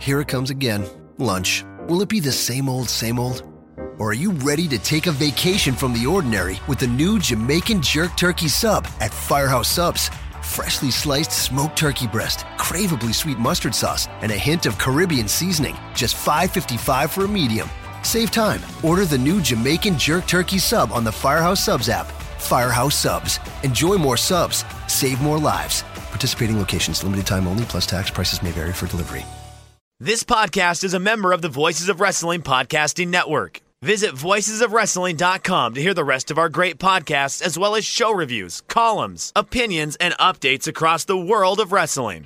Here it comes again. Lunch. Will it be the same old, same old? Or are you ready to take a vacation from the ordinary with the new Jamaican Jerk Turkey Sub at Firehouse Subs? Freshly sliced smoked turkey breast, craveably sweet mustard sauce, and a hint of Caribbean seasoning. Just $5.55 for a medium. Save time. Order the new Jamaican Jerk Turkey Sub on the Firehouse Subs app. Firehouse Subs. Enjoy more subs. Save more lives. Participating locations. Limited time only, plus tax. Prices may vary for delivery. This podcast is a member of the Voices of Wrestling Podcasting Network. Visit voicesofwrestling.com to hear the rest of our great podcasts, as well as show reviews, columns, opinions, and updates across the world of wrestling.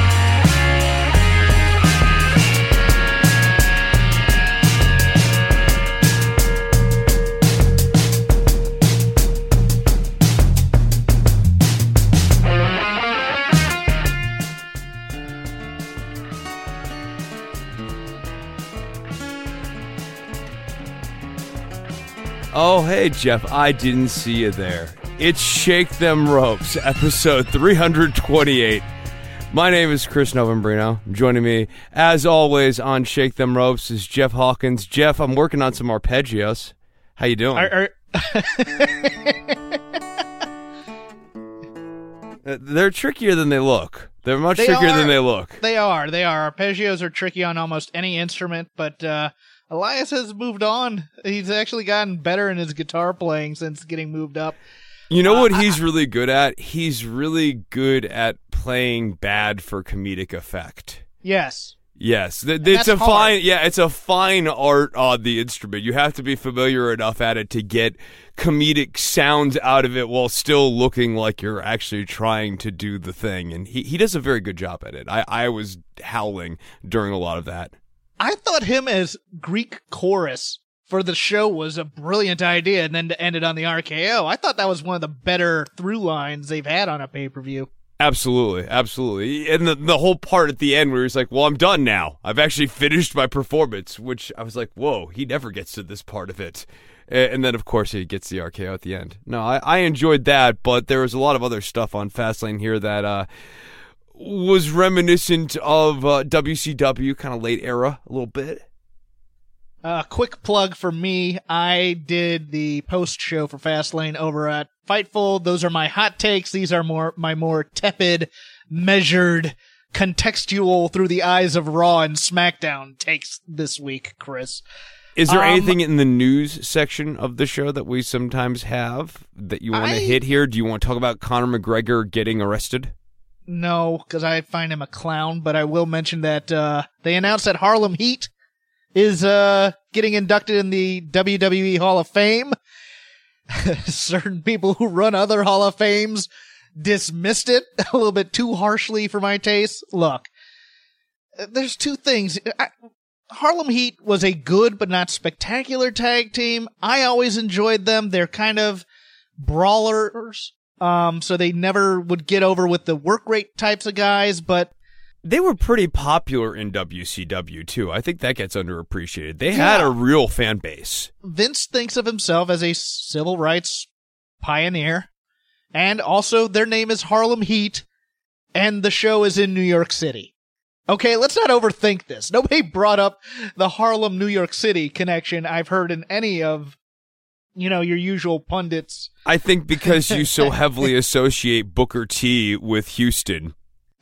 Oh, hey, Jeff, I didn't see you there. It's Shake Them Ropes, episode 328. My name is Chris Novembrino. Joining me, as always, on Shake Them Ropes is Jeff Hawkins. Jeff, I'm working on some arpeggios. How you doing? They're trickier than they look. They're much trickier than they look. They are. Arpeggios are tricky on almost any instrument, but Elias has moved on. He's actually gotten better in his guitar playing since getting moved up. You know what he's really good at? He's really good at playing bad for comedic effect. Yes. Yes. It's a fine art on the instrument. You have to be familiar enough at it to get comedic sounds out of it while still looking like you're actually trying to do the thing. And he does a very good job at it. I was howling during a lot of that. I thought him as Greek chorus for the show was a brilliant idea, and then to end it on the RKO, I thought that was one of the better through lines they've had on a pay-per-view. Absolutely, absolutely. And the whole part at the end where he's like, well, I'm done now. I've actually finished my performance, which I was like, whoa, he never gets to this part of it. And then, of course, he gets the RKO at the end. No, I enjoyed that, but there was a lot of other stuff on Fastlane here that was reminiscent of WCW, kind of late era a little bit. Quick plug for me. I did the post show for Fastlane over at Fightful. Those are my hot takes. These are my more tepid, measured, contextual through the eyes of Raw and SmackDown takes this week, Chris. Is there anything in the news section of the show that we sometimes have that you want to hit here? Do you want to talk about Conor McGregor getting arrested? No, because I find him a clown, but I will mention that they announced that Harlem Heat is getting inducted in the WWE Hall of Fame. Certain people who run other Hall of Fames dismissed it a little bit too harshly for my taste. Look, there's two things. Harlem Heat was a good but not spectacular tag team. I always enjoyed them. They're kind of brawlers. So they never would get over with the work rate types of guys, but they were pretty popular in WCW too. I think that gets underappreciated. They had a real fan base. Vince thinks of himself as a civil rights pioneer, and also their name is Harlem Heat, and the show is in New York City. Okay, let's not overthink this. Nobody brought up the Harlem, New York City connection I've heard in any of your usual pundits. I think because you so heavily associate Booker T with Houston.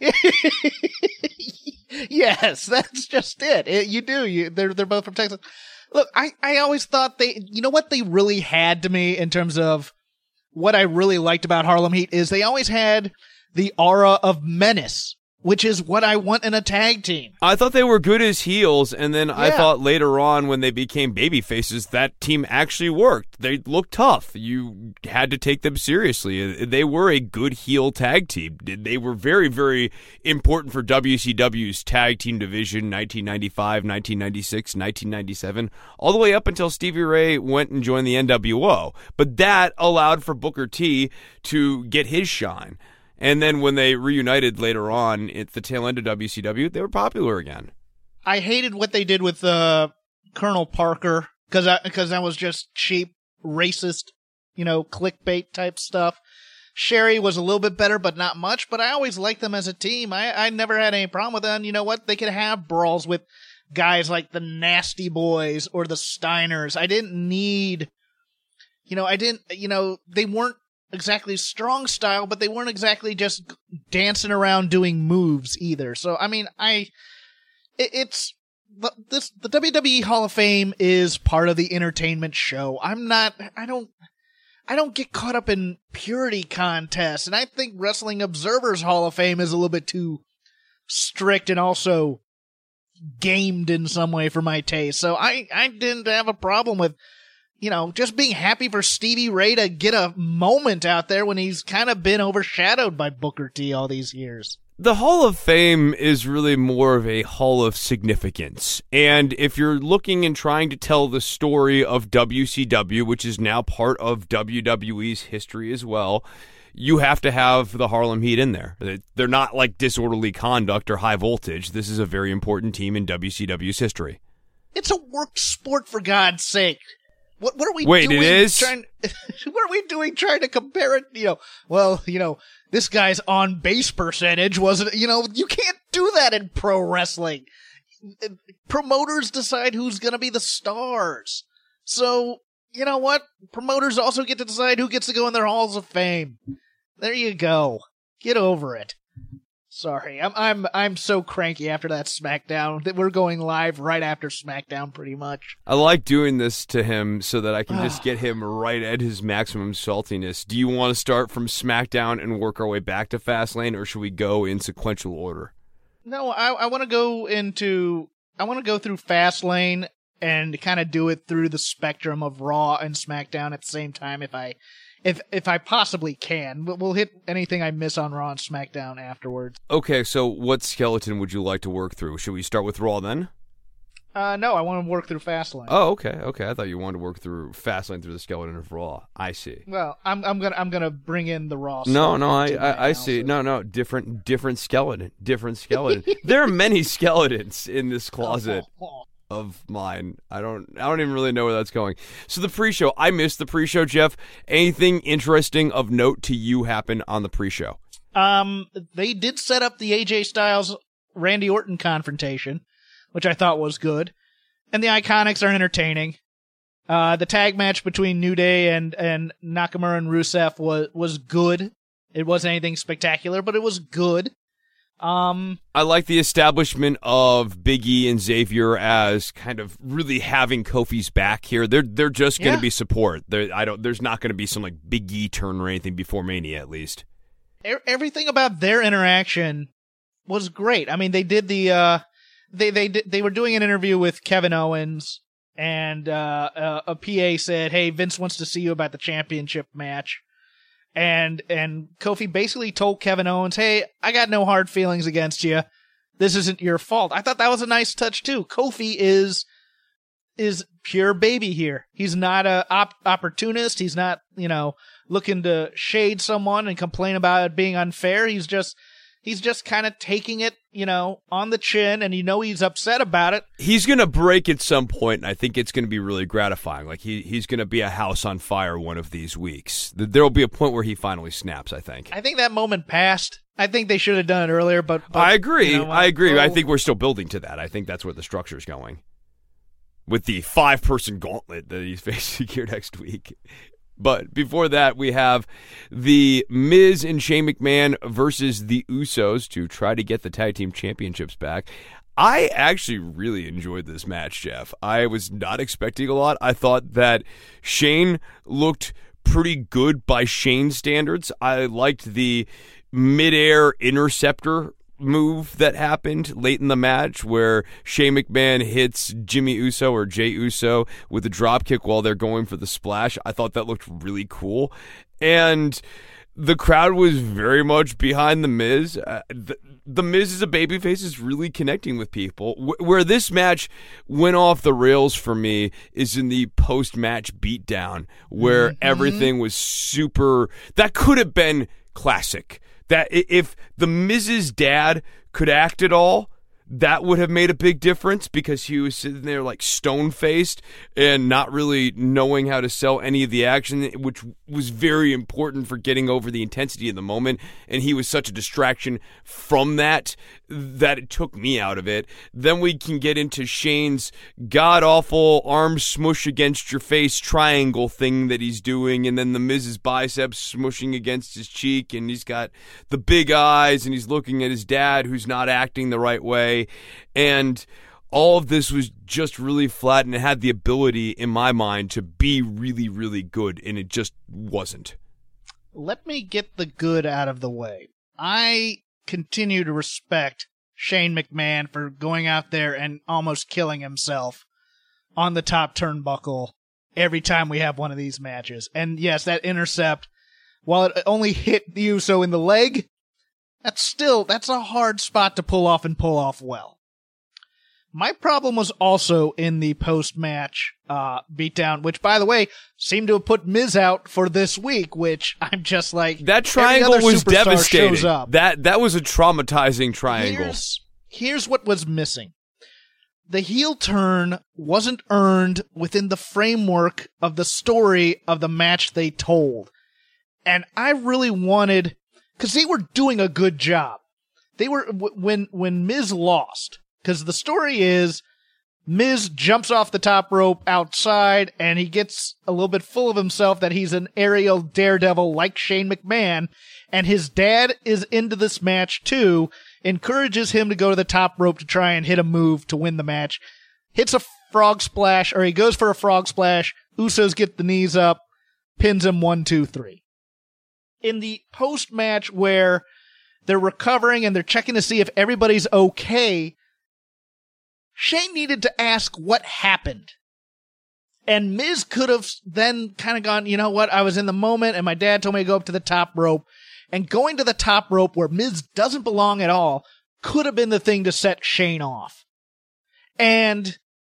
Yes, that's just it. You do. They're both from Texas. Look, I always thought what they really had to me in terms of what I really liked about Harlem Heat is they always had the aura of menace, which is what I want in a tag team. I thought they were good as heels, and then I thought later on when they became baby faces, that team actually worked. They looked tough. You had to take them seriously. They were a good heel tag team. They were very, very important for WCW's tag team division, 1995, 1996, 1997, all the way up until Stevie Ray went and joined the NWO. But that allowed for Booker T to get his shine. And then when they reunited later on at the tail end of WCW, they were popular again. I hated what they did with Colonel Parker because that was just cheap, racist, clickbait type stuff. Sherry was a little bit better, but not much. But I always liked them as a team. I never had any problem with them. You know what? They could have brawls with guys like the Nasty Boys or the Steiners. I didn't need, they weren't exactly strong style, but they weren't exactly just dancing around doing moves either. So, I mean, the WWE Hall of Fame is part of the entertainment show. I don't get caught up in purity contests, and I think Wrestling Observer's Hall of Fame is a little bit too strict and also gamed in some way for my taste. So I didn't have a problem with, just being happy for Stevie Ray to get a moment out there when he's kind of been overshadowed by Booker T all these years. The Hall of Fame is really more of a hall of significance. And if you're looking and trying to tell the story of WCW, which is now part of WWE's history as well, you have to have the Harlem Heat in there. They're not like Disorderly Conduct or High Voltage. This is a very important team in WCW's history. It's a work sport, for God's sake. What are we doing? Wait, it is? What are we doing trying to compare it? This guy's on base percentage wasn't, you can't do that in pro wrestling. Promoters decide who's going to be the stars. So, you know what? Promoters also get to decide who gets to go in their halls of fame. There you go. Get over it. Sorry, I'm so cranky after that SmackDown that we're going live right after SmackDown, pretty much. I like doing this to him so that I can just get him right at his maximum saltiness. Do you want to start from SmackDown and work our way back to Fastlane, or should we go in sequential order? No, I want to go through Fastlane and kind of do it through the spectrum of Raw and SmackDown at the same time if I possibly can. We'll hit anything I miss on Raw and SmackDown afterwards. Okay, so what skeleton would you like to work through? Should we start with Raw then? No, I want to work through Fastlane. Oh, okay. I thought you wanted to work through Fastlane through the skeleton of Raw. I see. Well, I'm gonna bring in the Raw. No, I see. So. No, different skeleton. There are many skeletons in this closet. Of mine. I don't even really know where that's going. So the pre-show, I missed the pre-show, Jeff. Anything interesting of note to you happen on the pre-show? They did set up the AJ Styles Randy Orton confrontation, which I thought was good. And the Iconics are entertaining. The tag match between New Day and Nakamura and Rusev was good. It wasn't anything spectacular, but it was good. I like the establishment of Big E and Xavier as kind of really having Kofi's back here. They're just going to be support. There's not going to be some like Big E turn or anything before Mania, at least. Everything about their interaction was great. I mean, they did they were doing an interview with Kevin Owens, and a PA said, "Hey, Vince wants to see you about the championship match." And Kofi basically told Kevin Owens, "Hey, I got no hard feelings against you. This isn't your fault." I thought that was a nice touch too. Kofi is pure baby here. He's not a opportunist. He's not, looking to shade someone and complain about it being unfair. He's just kind of taking it, on the chin, and he's upset about it. He's going to break at some point, and I think it's going to be really gratifying. Like, he's going to be a house on fire one of these weeks. There will be a point where he finally snaps, I think. I think that moment passed. I think they should have done it earlier, but I agree. I agree. I think we're still building to that. I think that's where the structure's going. With the 5-person gauntlet that he's facing here next week. But before that, we have the Miz and Shane McMahon versus the Usos to try to get the tag team championships back. I actually really enjoyed this match, Jeff. I was not expecting a lot. I thought that Shane looked pretty good by Shane standards. I liked the midair interceptor move that happened late in the match where Shane McMahon hits Jimmy Uso or Jey Uso with a drop kick while they're going for the splash. I thought that looked really cool. And the crowd was very much behind The Miz. The Miz as a babyface is really connecting with people. Where this match went off the rails for me is in the post-match beatdown where everything was super... That could have been classic. That if The Miz's dad could act at all, that would have made a big difference because he was sitting there like stone-faced and not really knowing how to sell any of the action, which was very important for getting over the intensity of the moment, and he was such a distraction from that it took me out of it. Then we can get into Shane's god-awful arm smush against your face triangle thing that he's doing, and then the Miz's biceps smushing against his cheek, and he's got the big eyes, and he's looking at his dad who's not acting the right way, and all of this was just really flat, and it had the ability, in my mind, to be really, really good, and it just wasn't. Let me get the good out of the way. I continue to respect Shane McMahon for going out there and almost killing himself on the top turnbuckle every time we have one of these matches. And yes, that intercept, while it only hit the Uso in the leg, that's a hard spot to pull off and pull off well. My problem was also in the post-match beatdown, which, by the way, seemed to have put Miz out for this week, which I'm just like... That triangle was devastating. That was a traumatizing triangle. Here's what was missing. The heel turn wasn't earned within the framework of the story of the match they told. And I really wanted... Because they were doing a good job. They were... When Miz lost... Because the story is, Miz jumps off the top rope outside, and he gets a little bit full of himself that he's an aerial daredevil like Shane McMahon, and his dad is into this match too, encourages him to go to the top rope to try and hit a move to win the match, hits a frog splash, or he goes for a frog splash, Usos get the knees up, pins him 1, 2, 3. In the post-match where they're recovering and they're checking to see if everybody's okay, Shane needed to ask what happened. And Miz could have then kind of gone, you know what, I was in the moment and my dad told me to go up to the top rope. And going to the top rope where Miz doesn't belong at all could have been the thing to set Shane off. And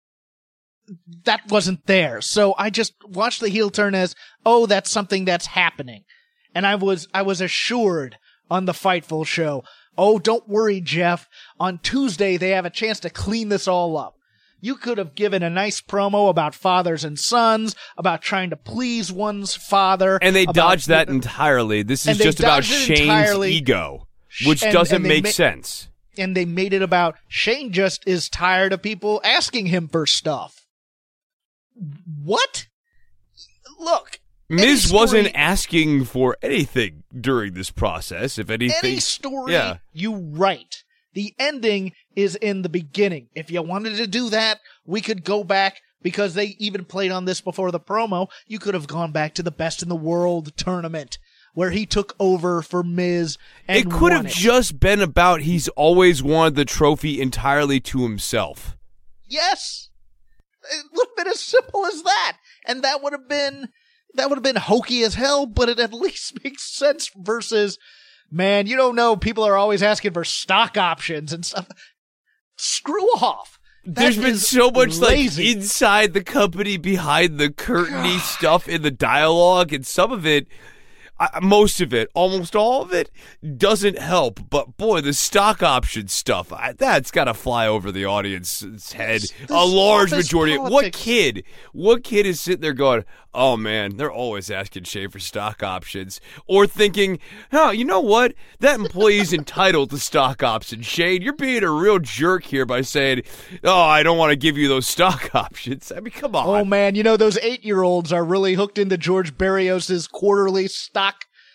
that wasn't there. So I just watched the heel turn as, oh, that's something that's happening. And I was assured on the Fightful show, oh, don't worry, Jeff. On Tuesday, they have a chance to clean this all up. You could have given a nice promo about fathers and sons, about trying to please one's father. And they dodged that entirely. This is just about Shane's ego, which doesn't make sense. And they made it about Shane just is tired of people asking him for stuff. What? Look. Miz wasn't asking for anything during this process, if anything. Any story you write, the ending is in the beginning. If you wanted to do that, we could go back, because they even played on this before the promo, you could have gone back to the Best in the World tournament, where he took over for Miz and It could have just been about he's always wanted the trophy entirely to himself. Yes! It would have been as simple as that. And that would have been hokey as hell, but it at least makes sense versus, man, you don't know, people are always asking for stock options and stuff. Screw off. There's been so much lazy. Like inside the company, behind the curtain-y stuff in the dialogue, and some of it, most of it, almost all of it, doesn't help. But boy, the stock option stuff, that's got to fly over the audience's head. A large majority. Politics. What kid is sitting there going, oh man, they're always asking Shane for stock options. Or thinking, oh, you know what? That employee's entitled to stock options. Shane, you're being a real jerk here by saying, oh, I don't want to give you those stock options. I mean, come on. Oh man, you know, those 8-year-olds are really hooked into George Barrios' quarterly stock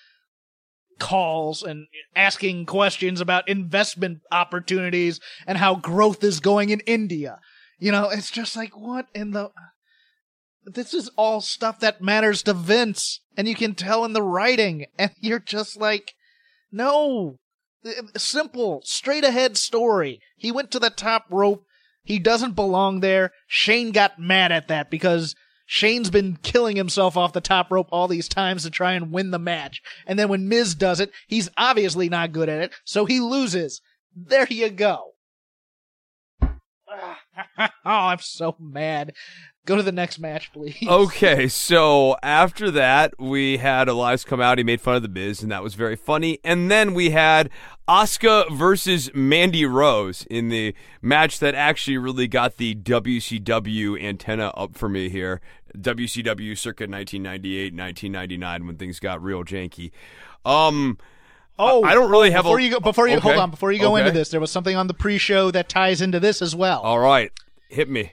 calls and asking questions about investment opportunities and how growth is going in India. You know, it's just like, what in the... This is all stuff that matters to Vince, and you can tell in the writing, and you're just like, no. Simple, straight-ahead story. He went to the top rope. He doesn't belong there. Shane got mad at that because Shane's been killing himself off the top rope all these times to try and win the match. And then when Miz does it, he's obviously not good at it, so he loses. There you go. I'm so mad. Go to the next match, please. Okay, so after that, we had Elias come out. He made fun of The Miz, and that was very funny. And then we had Asuka versus Mandy Rose in the match that actually really got the WCW antenna up for me here. WCW circa 1998, 1999, when things got real janky. I don't really have Before you go into this, there was something on the pre-show that ties into this as well. All right, hit me.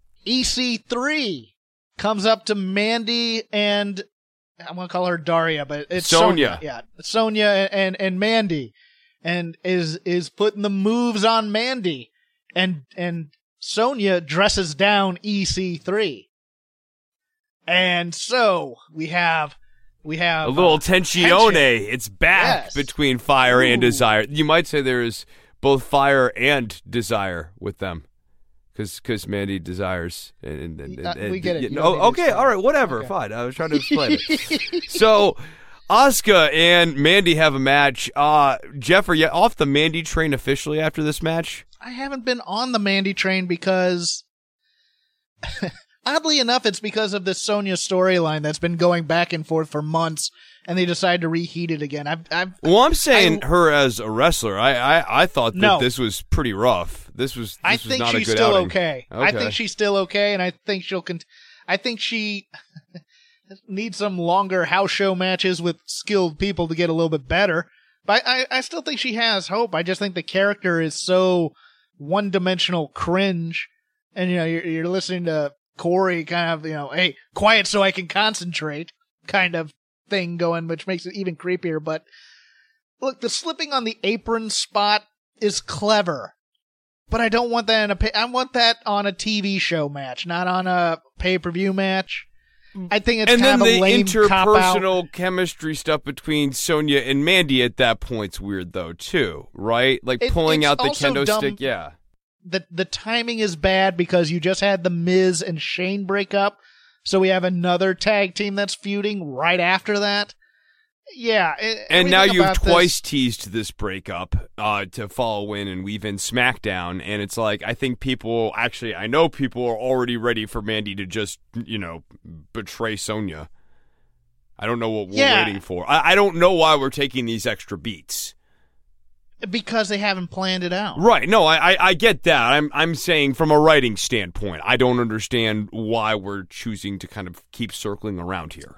EC3 comes up to Mandy and I'm going to call her Daria, but it's Sonya. Yeah, Sonya and Mandy, and is putting the moves on Mandy, and Sonya dresses down EC3, and so we have a little tensione. It's back between Fire and Desire. You might say there is both fire and desire with them. Because Mandy desires. And we get it. Okay, all right, whatever, okay. Fine. I was trying to explain it. So, Asuka and Mandy have a match. Jeff, are you off the Mandy train officially after this match? I haven't been on the Mandy train because, oddly enough, it's because of this Sonya storyline that's been going back and forth for months, and they decided to reheat it again. I'm saying her as a wrestler. I thought that this was pretty rough. This was not a good outing. I think she's still okay. I think she's still okay, and I think I think she needs some longer house show matches with skilled people to get a little bit better. But I still think she has hope. I just think the character is so one-dimensional cringe, and you're listening to Corey kind of hey, quiet so I can concentrate kind of thing going, which makes it even creepier. But look, the slipping on the apron spot is clever, but I don't want that I want that on a TV show match, not on a pay-per-view match. I think it's kind of a lame cop-out. And then the interpersonal chemistry stuff between Sonya and Mandy at that point's weird though too, right? Like pulling out the kendo stick, yeah. The timing is bad because you just had the Miz and Shane break up. So we have another tag team that's feuding right after that. Yeah. And now you've twice teased this breakup to follow in and weave in SmackDown. And it's like, I know people are already ready for Mandy to just, betray Sonya. I don't know what we're waiting for. I don't know why we're taking these extra beats. Because they haven't planned it out. Right. No, I get that. I'm saying from a writing standpoint, I don't understand why we're choosing to kind of keep circling around here.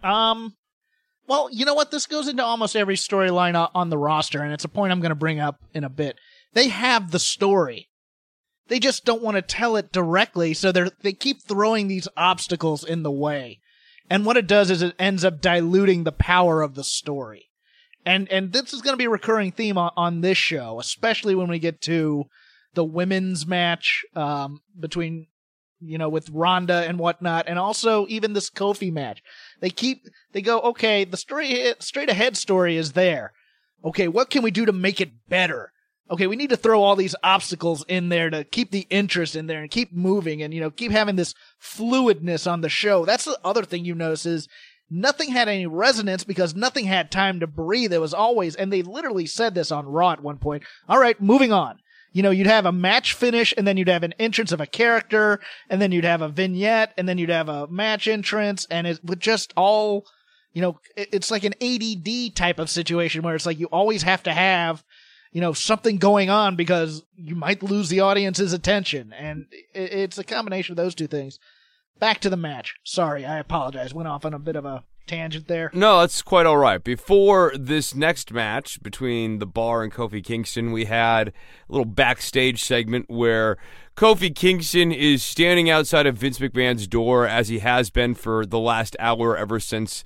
Well, you know what? This goes into almost every storyline on the roster, and it's a point I'm going to bring up in a bit. They have the story. They just don't want to tell it directly, so they keep throwing these obstacles in the way. And what it does is it ends up diluting the power of the story. And this is going to be a recurring theme on this show, especially when we get to the women's match between, with Ronda and whatnot, and also even this Kofi match. They go, okay, the straight ahead story is there. Okay, what can we do to make it better? Okay, we need to throw all these obstacles in there to keep the interest in there and keep moving and, keep having this fluidness on the show. That's the other thing you notice is nothing had any resonance because nothing had time to breathe. It was always, and they literally said this on Raw at one point. All right, moving on. You'd have a match finish, and then you'd have an entrance of a character, and then you'd have a vignette, and then you'd have a match entrance, and it would just all, it's like an ADD type of situation where it's like you always have to have, something going on because you might lose the audience's attention, and it's a combination of those two things. Back to the match. Sorry, I apologize. Went off on a bit of a tangent there. No, that's quite all right. Before this next match between The Bar and Kofi Kingston, we had a little backstage segment where Kofi Kingston is standing outside of Vince McMahon's door as he has been for the last hour ever since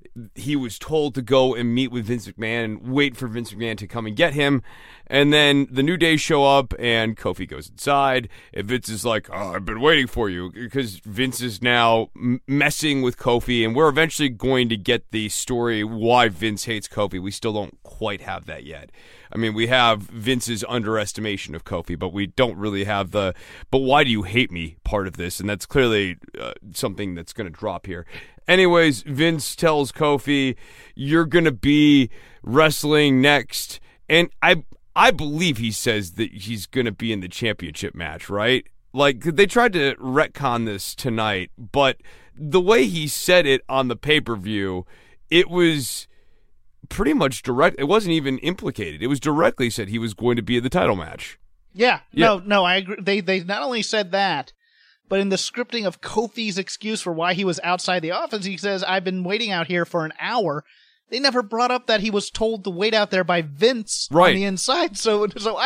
he was told to go and meet with Vince McMahon and wait for Vince McMahon to come and get him. And then the New Day show up and Kofi goes inside. And Vince is like, oh, I've been waiting for you, because Vince is now messing with Kofi. And we're eventually going to get the story why Vince hates Kofi. We still don't quite have that yet. I mean, we have Vince's underestimation of Kofi, but we don't really have the, but why do you hate me part of this? And that's clearly something that's going to drop here. Anyways, Vince tells Kofi, you're going to be wrestling next. And I believe he says that he's going to be in the championship match, right? Like, they tried to retcon this tonight, but the way he said it on the pay-per-view, it was pretty much direct. It wasn't even implicated. It was directly said he was going to be in the title match. Yeah. No, I agree. They not only said that, but in the scripting of Kofi's excuse for why he was outside the office, he says, I've been waiting out here for an hour. They never brought up that he was told to wait out there by Vince on the inside. So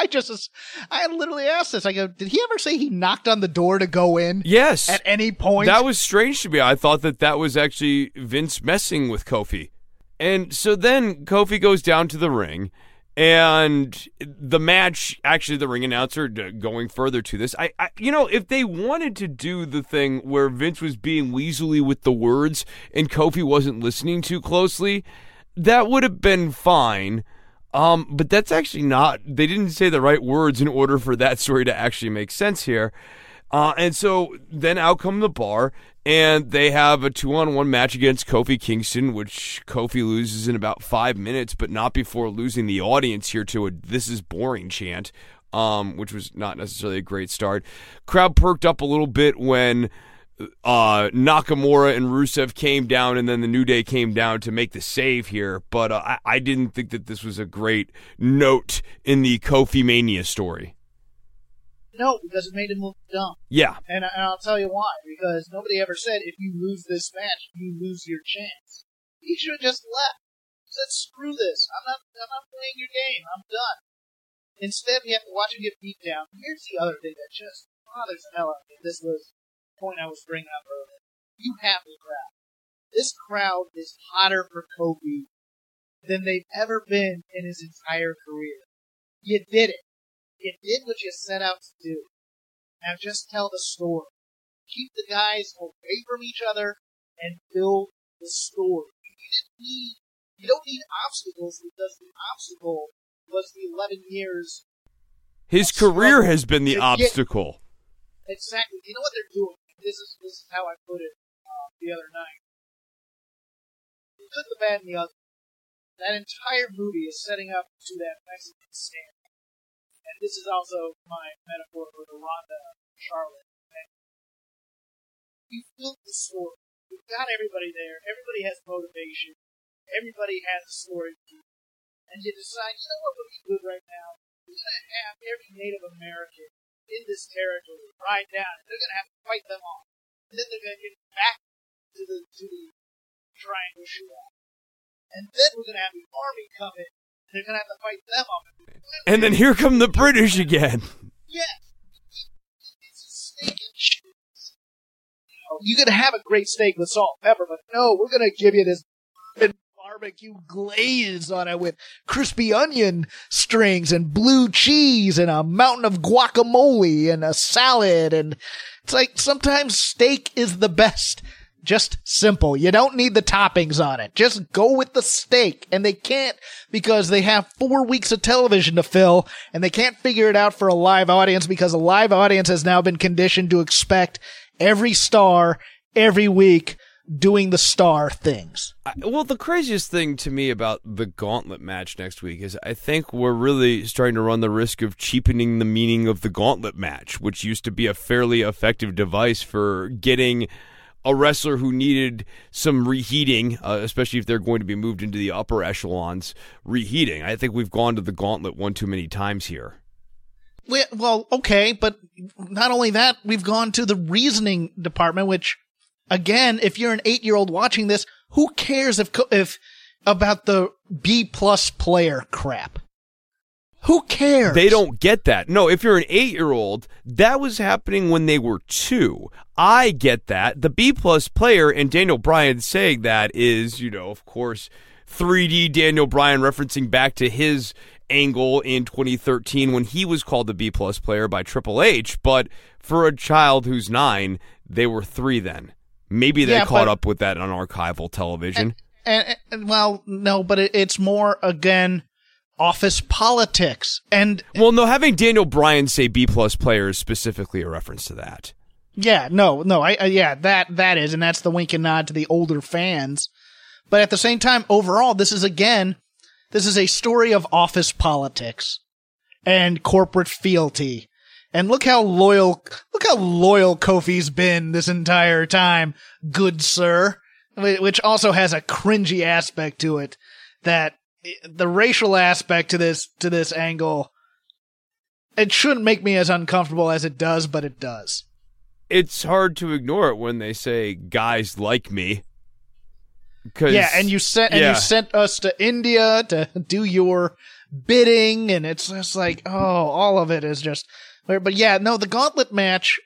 I literally asked this. I go, did he ever say he knocked on the door to go in? Yes. At any point? That was strange to me. I thought that was actually Vince messing with Kofi. And so then Kofi goes down to the ring, and the match, actually the ring announcer going further to this, I if they wanted to do the thing where Vince was being weaselly with the words and Kofi wasn't listening too closely, that would have been fine. But that's actually not, they didn't say the right words in order for that story to actually make sense here. And so then out come the Bar, and they have a 2-on-1 match against Kofi Kingston, which Kofi loses in about 5 minutes, but not before losing the audience here to a "this is boring" chant, which was not necessarily a great start. Crowd perked up a little bit when Nakamura and Rusev came down, and then the New Day came down to make the save here, but I didn't think that this was a great note in the Kofi Mania story. No, because it made him look dumb. Yeah. And I'll tell you why. Because nobody ever said, if you lose this match, you lose your chance. He should have just left. He said, screw this. I'm not playing your game. I'm done. Instead, you have to watch him get beat down. Here's the other thing that just bothers the hell out of me. This was the point I was bringing up earlier. You have the crowd. This crowd is hotter for Kofi than they've ever been in his entire career. You did it. You did what you set out to do. Now just tell the story. Keep the guys away from each other and build the story. You don't need obstacles, because the obstacle was the 11 years. His career has been the obstacle. Exactly. You know what they're doing? This is how I put it the other night. The good, the bad, and the ugly. That entire movie is setting up to that Mexican stand. And this is also my metaphor for the Ronda Charlotte thing. You built the story. You've got everybody there. Everybody has motivation. Everybody has a story to do. And you decide, you know what would be good right now? We're going to have every Native American in this territory ride down, and they're going to have to fight them off. And then they're going to get back to the triangle shootout. And then we're going to have the army come in. They're going to have to fight them off. And then here come the British again. Yes. It's a steak and cheese. You're going to have a great steak with salt and pepper, but no, we're going to give you this barbecue glaze on it with crispy onion strings and blue cheese and a mountain of guacamole and a salad. And it's like, sometimes steak is the best. Just simple. You don't need the toppings on it. Just go with the steak. And they can't, because they have 4 weeks of television to fill, and they can't figure it out for a live audience, because a live audience has now been conditioned to expect every star every week doing the star things. Well, the craziest thing to me about the gauntlet match next week is I think we're really starting to run the risk of cheapening the meaning of the gauntlet match, which used to be a fairly effective device for getting a wrestler who needed some reheating, especially if they're going to be moved into the upper echelons, reheating. I think we've gone to the gauntlet one too many times here. Well, okay, but not only that, we've gone to the reasoning department, which, again, if you're an 8-year-old watching this, who cares if about the B+ player crap? Who cares? They don't get that. No, if you're an 8-year-old, that was happening when they were 2. I get that. The B+ player, and Daniel Bryan saying that is, of course, 3D Daniel Bryan referencing back to his angle in 2013 when he was called the B+ player by Triple H. But for a child who's 9, they were 3 then. Maybe they caught up with that on archival television. Well, no, but it's more, again, office politics. And well, no, having Daniel Bryan say B+ player is specifically a reference to that. Yeah, no, that is, and that's the wink and nod to the older fans. But at the same time, overall, this is a story of office politics and corporate fealty And look how loyal Kofi's been this entire time, good sir. Which also has a cringy aspect to it, that the racial aspect to this angle, it shouldn't make me as uncomfortable as it does, but it does. It's hard to ignore it when they say guys like me. Yeah, and you sent us to India to do your bidding, and it's just like, oh, all of it is just. But yeah, no, the gauntlet match.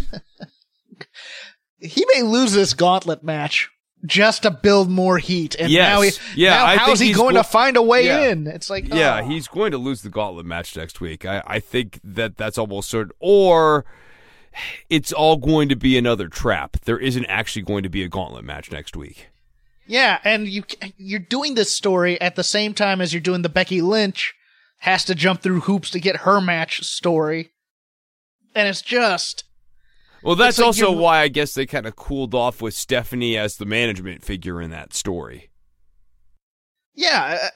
He may lose this gauntlet match just to build more heat, and now how is he going to find a way in? It's like, he's going to lose the gauntlet match next week. I think that's almost certain, or it's all going to be another trap. There isn't actually going to be a gauntlet match next week. Yeah, and you're doing this story at the same time as you're doing the Becky Lynch has to jump through hoops to get her match story, and it's just. Well, that's like also why I guess they kind of cooled off with Stephanie as the management figure in that story. Yeah,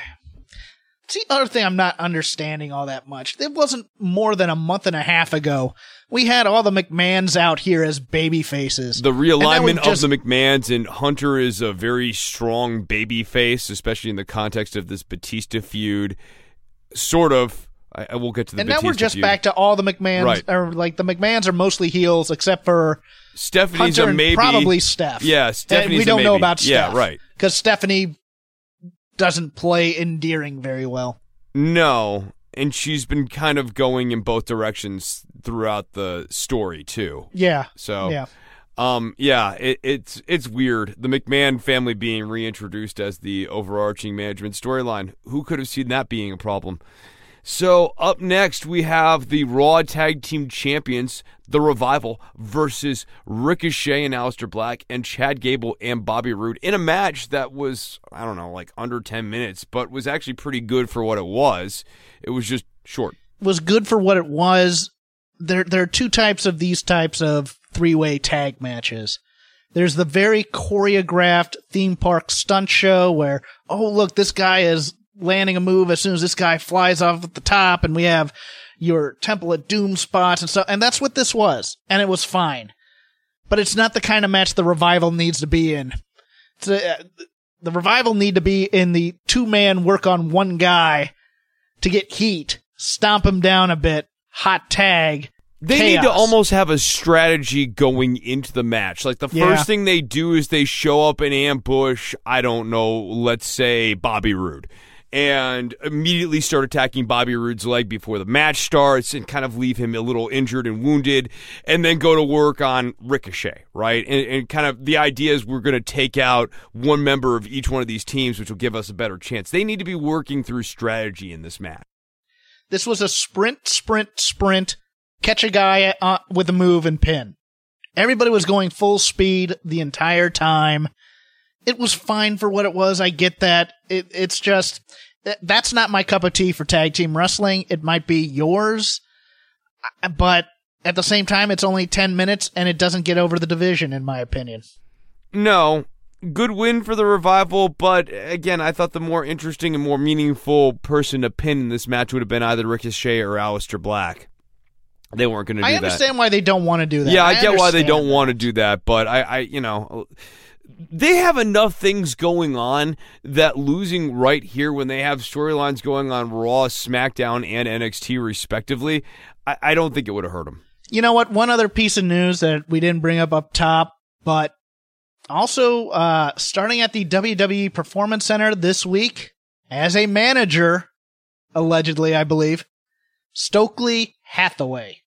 see, the other thing I'm not understanding all that much. It wasn't more than a month and a half ago. We had all the McMahons out here as baby faces. The realignment of the McMahons, and Hunter is a very strong baby face, especially in the context of this Batista feud. Sort of. I will get to the Batista feud. And now we're just back to all the McMahons. Right. Or like the McMahons are mostly heels except for Stephanie's Hunter a maybe. And probably Steph. Yeah, Stephanie's we don't know about Steph. Yeah, right. Because Stephanie doesn't play endearing very well. No, and she's been kind of going in both directions throughout the story too. Yeah. So, yeah. It's weird. The McMahon family being reintroduced as the overarching management storyline. Who could have seen that being a problem? So up next, we have the Raw Tag Team Champions, The Revival, versus Ricochet and Aleister Black and Chad Gable and Bobby Roode in a match that was, I don't know, like under 10 minutes, but was actually pretty good for what it was. It was just short. It was good for what it was. There are two types of these types of three-way tag matches. There's the very choreographed theme park stunt show where, oh, look, this guy is landing a move as soon as this guy flies off at the top, and we have your Temple of Doom spots and stuff, and that's what this was, and it was fine. But it's not the kind of match the Revival needs to be in. The Revival need to be in the two-man work on one guy to get heat, stomp him down a bit, hot tag. They chaos. need to almost have a strategy going into the match. Like the first thing they do is they show up and ambush, I don't know, let's say Bobby Roode, and immediately start attacking Bobby Roode's leg before the match starts and kind of leave him a little injured and wounded, and then go to work on Ricochet, right? And kind of the idea is we're going to take out one member of each one of these teams, which will give us a better chance. They need to be working through strategy in this match. This was a sprint, catch a guy with a move and pin. Everybody was going full speed the entire time. It was fine for what it was. I get that. It's just, that's not my cup of tea for tag team wrestling. It might be yours, but at the same time, it's only 10 minutes and it doesn't get over the division, in my opinion. No. Good win for the Revival, but again, I thought the more interesting and more meaningful person to pin in this match would have been either Ricochet or Aleister Black. They weren't going to do that. I understand why they don't want to do that. Yeah, I get why they don't want to do that, but I they have enough things going on that losing right here when they have storylines going on Raw, SmackDown, and NXT respectively, I don't think it would have hurt them. You know what? One other piece of news that we didn't bring up top, but also starting at the WWE Performance Center this week as a manager, allegedly, I believe, Stokely Hathaway.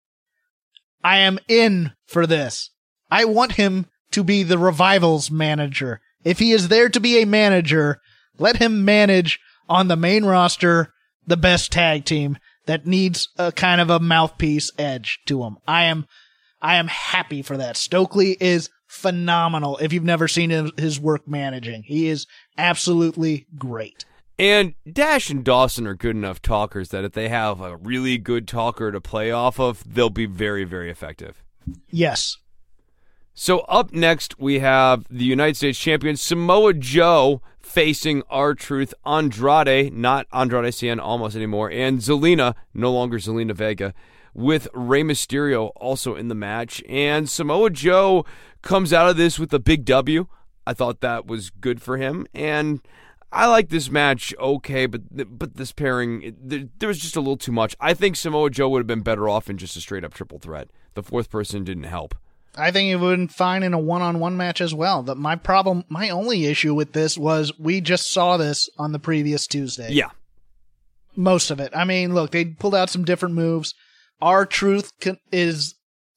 I am in for this. I want him to be the Revival's manager. If he is there to be a manager, let him manage on the main roster the best tag team that needs a kind of a mouthpiece edge to him. I am happy for that. Stokely is phenomenal. If you've never seen his work managing, he is absolutely great. And Dash and Dawson are good enough talkers that if they have a really good talker to play off of, they'll be very, very effective. Yes. So up next, we have the United States champion Samoa Joe facing R-Truth, Andrade, not Andrade Cien Almas anymore, and Zelina, no longer Zelina Vega, with Rey Mysterio also in the match. And Samoa Joe comes out of this with a big W. I thought that was good for him. And I like this match okay, but this pairing, there was just a little too much. I think Samoa Joe would have been better off in just a straight-up triple threat. The fourth person didn't help. I think it would have been fine in a one-on-one match as well. My only issue with this was we just saw this on the previous Tuesday. Yeah. Most of it. I mean, look, they pulled out some different moves. R-Truth is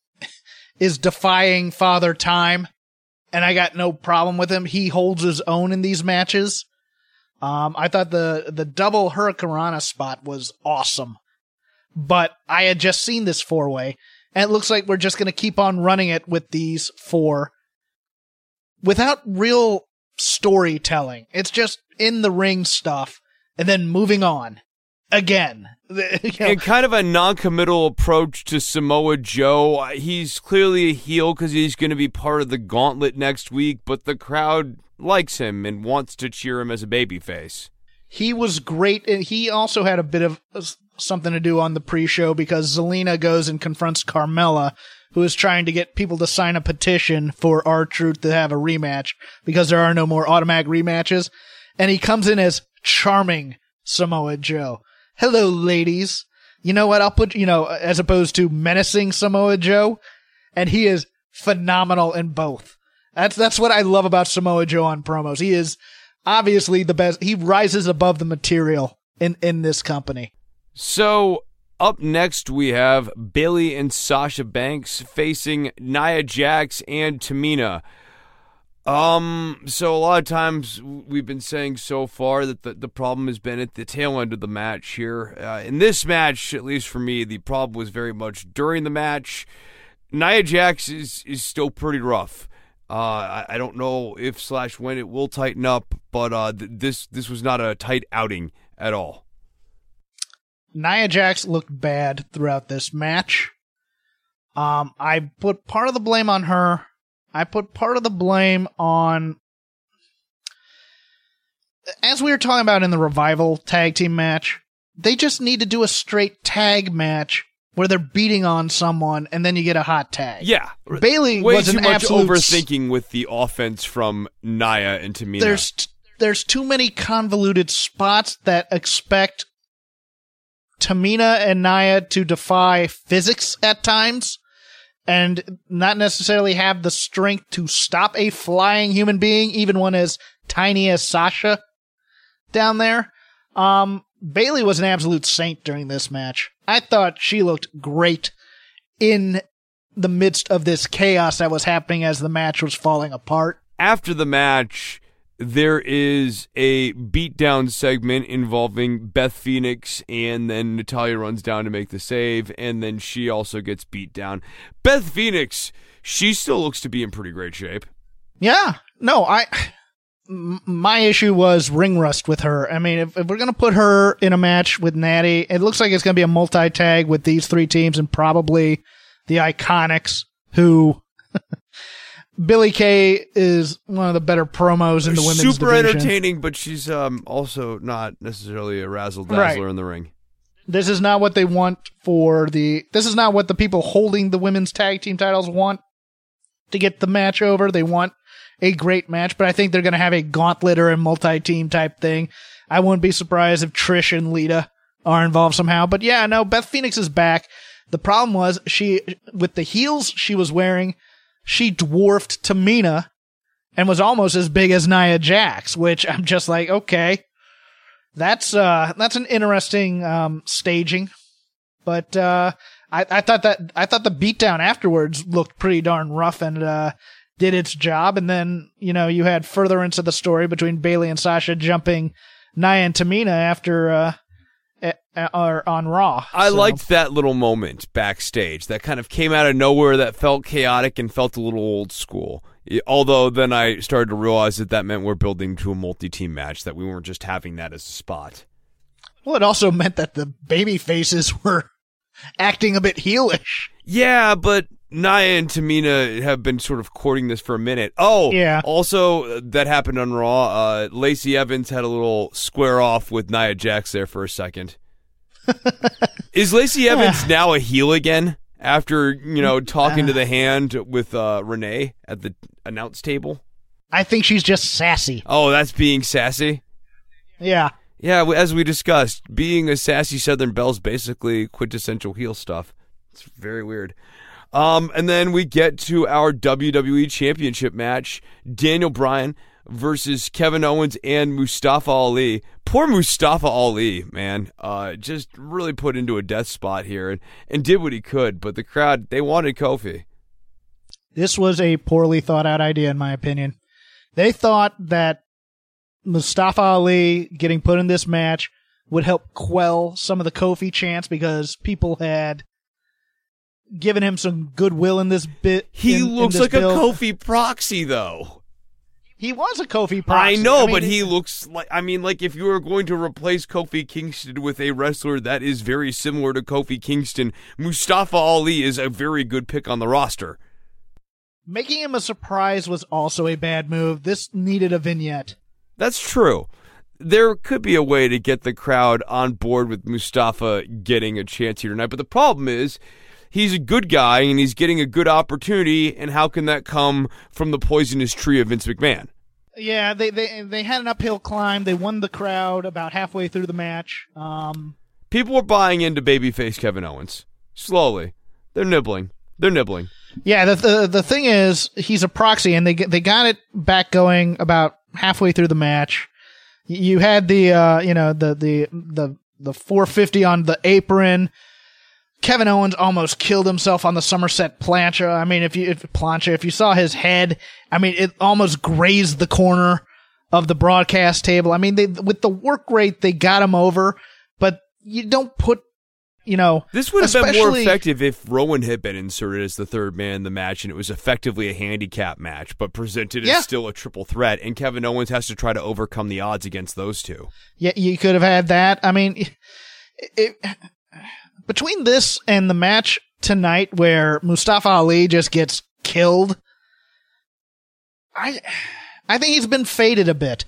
defying Father Time, and I got no problem with him. He holds his own in these matches. I thought the double Hurricanrana spot was awesome, but I had just seen this 4-way, and it looks like we're just going to keep on running it with these 4 without real storytelling. It's just in the ring stuff and then moving on again. And kind of a non-committal approach to Samoa Joe. He's clearly a heel because he's going to be part of the gauntlet next week, but the crowd likes him and wants to cheer him as a babyface. He was great, and he also had a bit of something to do on the pre-show because Zelina goes and confronts Carmella, who is trying to get people to sign a petition for R-Truth to have a rematch because there are no more automatic rematches. And he comes in as charming Samoa Joe. Hello, ladies. You know what? I'll put, as opposed to menacing Samoa Joe. And he is phenomenal in both. That's what I love about Samoa Joe on promos. He is obviously the best. He rises above the material in this company. So up next we have Bayley and Sasha Banks facing Nia Jax and Tamina. So a lot of times we've been saying so far that the problem has been at the tail end of the match here. In this match, at least for me, the problem was very much during the match. Nia Jax is still pretty rough. I don't know if / when it will tighten up, but this was not a tight outing at all. Nia Jax looked bad throughout this match. I put part of the blame on her. I put part of the blame on, as we were talking about in the Revival tag team match, they just need to do a straight tag match where they're beating on someone and then you get a hot tag. Yeah. Bayley Way was too an much absolute overthinking with the offense from Nia and Tamina. There's too many convoluted spots that expect Tamina and Nia to defy physics at times and not necessarily have the strength to stop a flying human being, even one as tiny as Sasha down there. Bayley was an absolute saint during this match. I thought she looked great in the midst of this chaos that was happening as the match was falling apart. After the match, there is a beatdown segment involving Beth Phoenix, and then Natalya runs down to make the save, and then she also gets beat down. Beth Phoenix, she still looks to be in pretty great shape. Yeah. No, my issue was ring rust with her. I mean, if we're going to put her in a match with Natty, it looks like it's going to be a multi-tag with these 3 teams and probably the Iconics, who Billie Kay is one of the better promos in the women's division. Super entertaining, but she's also not necessarily a razzle-dazzler in the ring. This is not what they want this is not what the people holding the women's tag team titles want to get the match over. They want a great match, but I think they're going to have a gauntlet or a multi-team type thing. I wouldn't be surprised if Trish and Lita are involved somehow. But yeah, no, Beth Phoenix is back. The problem was with the heels she was wearing, she dwarfed Tamina and was almost as big as Nia Jax, which I'm just like, okay, that's an interesting staging. But I thought the beatdown afterwards looked pretty darn rough and did its job. And then, you had furtherance of the story between Bayley and Sasha jumping Nia and Tamina after on Raw. I liked that little moment backstage that kind of came out of nowhere, that felt chaotic and felt a little old school. Although then I started to realize that meant we're building to a multi-team match, that we weren't just having that as a spot. Well, it also meant that the baby faces were acting a bit heelish. Yeah, but Nia and Tamina have been sort of courting this for a minute. Oh, yeah. Also, that happened on Raw. Lacey Evans had a little square off with Nia Jax there for a second. Is Lacey Evans now a heel again after, talking to the Hand with Renee at the announce table? I think she's just sassy. Oh, that's being sassy? Yeah. Yeah, as we discussed, being a sassy Southern Belle's basically quintessential heel stuff. It's very weird. And then we get to our WWE Championship match. Daniel Bryan versus Kevin Owens and Mustafa Ali. Poor Mustafa Ali, man. Just really put into a death spot here and did what he could. But the crowd, they wanted Kofi. This was a poorly thought out idea, in my opinion. They thought that Mustafa Ali getting put in this match would help quell some of the Kofi chants because people had given him some goodwill in this bit. He looks like a Kofi proxy, though. He was a Kofi proxy. I know, but he looks like, if you were going to replace Kofi Kingston with a wrestler that is very similar to Kofi Kingston, Mustafa Ali is a very good pick on the roster. Making him a surprise was also a bad move. This needed a vignette. That's true. There could be a way to get the crowd on board with Mustafa getting a chance here tonight, but the problem is he's a good guy and he's getting a good opportunity, and how can that come from the poisonous tree of Vince McMahon? Yeah, they had an uphill climb. They won the crowd about halfway through the match. People were buying into babyface Kevin Owens. Slowly. They're nibbling. Yeah, the thing is, he's a proxy, and they got it back going about halfway through the match. You had the 450 on the apron. Kevin Owens almost killed himself on the Somerset plancha. I mean, if you saw his head, it almost grazed the corner of the broadcast table. With the work rate, they got him over, but you don't put, This would have been more effective if Rowan had been inserted as the third man in the match and it was effectively a handicap match, but presented as still a triple threat, and Kevin Owens has to try to overcome the odds against those two. Yeah, you could have had that. Between this and the match tonight where Mustafa Ali just gets killed, I think he's been faded a bit.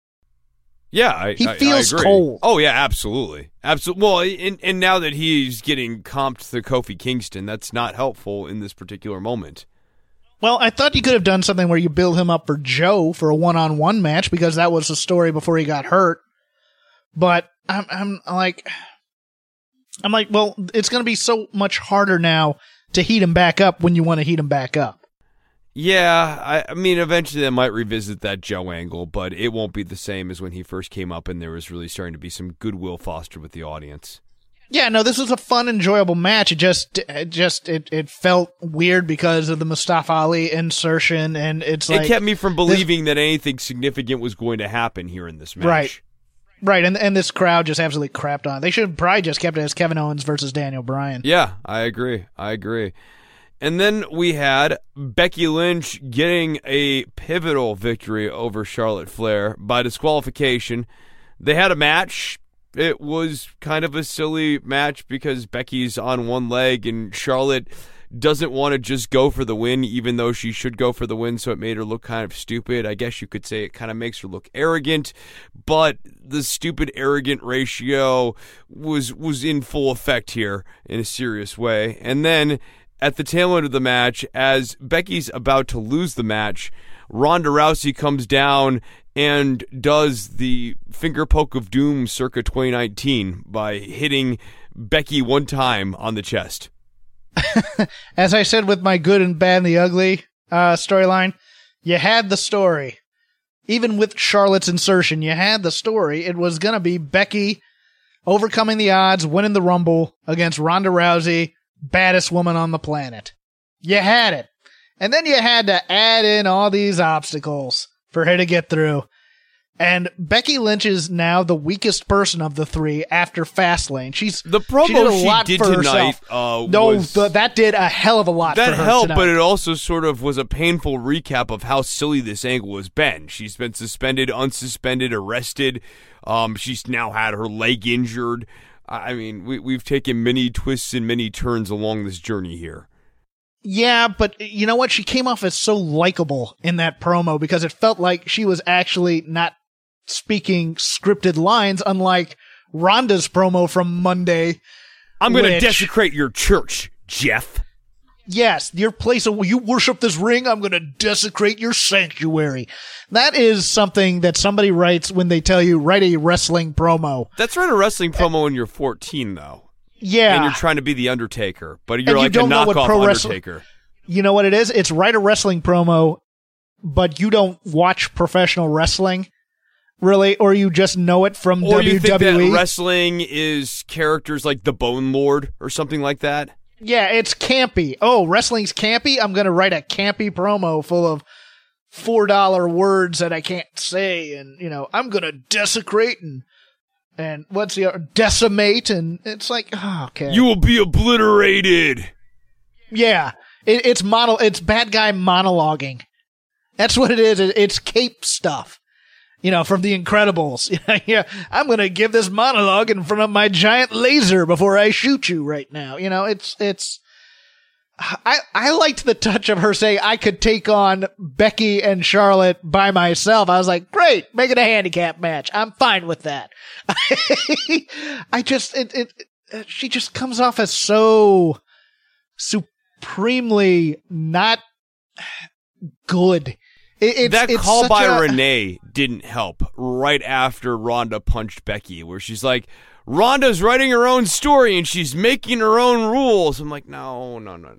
Yeah, he feels I agree. cold. Oh yeah, absolutely. Well, and now that he's getting comped to Kofi Kingston, that's not helpful in this particular moment. Well, I thought you could have done something where you build him up for Joe for a one-on-one match because that was the story before he got hurt. But I'm like, well, it's going to be so much harder now to heat him back up when you want to heat him back up. Yeah, eventually they might revisit that Joe angle, but it won't be the same as when he first came up and there was really starting to be some goodwill fostered with the audience. Yeah, no, this was a fun, enjoyable match. It felt weird because of the Mustafa Ali insertion, and it kept me from believing that anything significant was going to happen here in this match. Right, and this crowd just absolutely crapped on it. They should have probably just kept it as Kevin Owens versus Daniel Bryan. Yeah, I agree. And then we had Becky Lynch getting a pivotal victory over Charlotte Flair by disqualification. They had a match. It was kind of a silly match because Becky's on one leg and Charlotte doesn't want to just go for the win, even though she should go for the win, so it made her look kind of stupid. I guess you could say it kind of makes her look arrogant, but the stupid arrogant ratio was in full effect here in a serious way. And then at the tail end of the match, as Becky's about to lose the match, Ronda Rousey comes down and does the finger poke of doom circa 2019 by hitting Becky one time on the chest. As I said with my good and bad and the ugly storyline, you had the story. Even with Charlotte's insertion, you had the story. It was going to be Becky overcoming the odds, winning the Rumble against Ronda Rousey, baddest woman on the planet. You had it. And then you had to add in all these obstacles for her to get through. And Becky Lynch is now the weakest person of the three after Fastlane. The promo she did tonight that did a hell of a lot for her That helped, tonight. but it also sort of was a painful recap of how silly this angle has been. She's been suspended, unsuspended, arrested. She's now had her leg injured. We've taken many twists and many turns along this journey here. Yeah, but you know what? She came off as so likable in that promo because it felt like she was actually not speaking scripted lines, unlike Ronda's promo from Monday. I'm going to desecrate your church, Jeff. Yes, your place of you worship this ring, I'm going to desecrate your sanctuary. That is something that somebody writes when they tell you, write a wrestling promo. That's right, a wrestling promo when you're 14, though. Yeah. And you're trying to be the Undertaker, but you're like a knockoff Undertaker. You know what it is? It's write a wrestling promo, but you don't watch professional wrestling, really, or you just know it from WWE. Or you think that wrestling is characters like the Bone Lord or something like that? Yeah, it's campy. Oh, wrestling's campy? I'm going to write a campy promo full of $4 words that I can't say, and, I'm going to desecrate and what's the other? Decimate, and it's like, oh, okay. You will be obliterated. Yeah, it's bad guy monologuing. That's what it is. It's cape stuff. From The Incredibles. Yeah, I'm going to give this monologue in front of my giant laser before I shoot you right now. I liked the touch of her saying I could take on Becky and Charlotte by myself. I was like, great, make it a handicap match. I'm fine with that. She just comes off as so supremely not good. That call by Renee didn't help right after Ronda punched Becky, where she's like, Ronda's writing her own story and she's making her own rules. I'm like, no.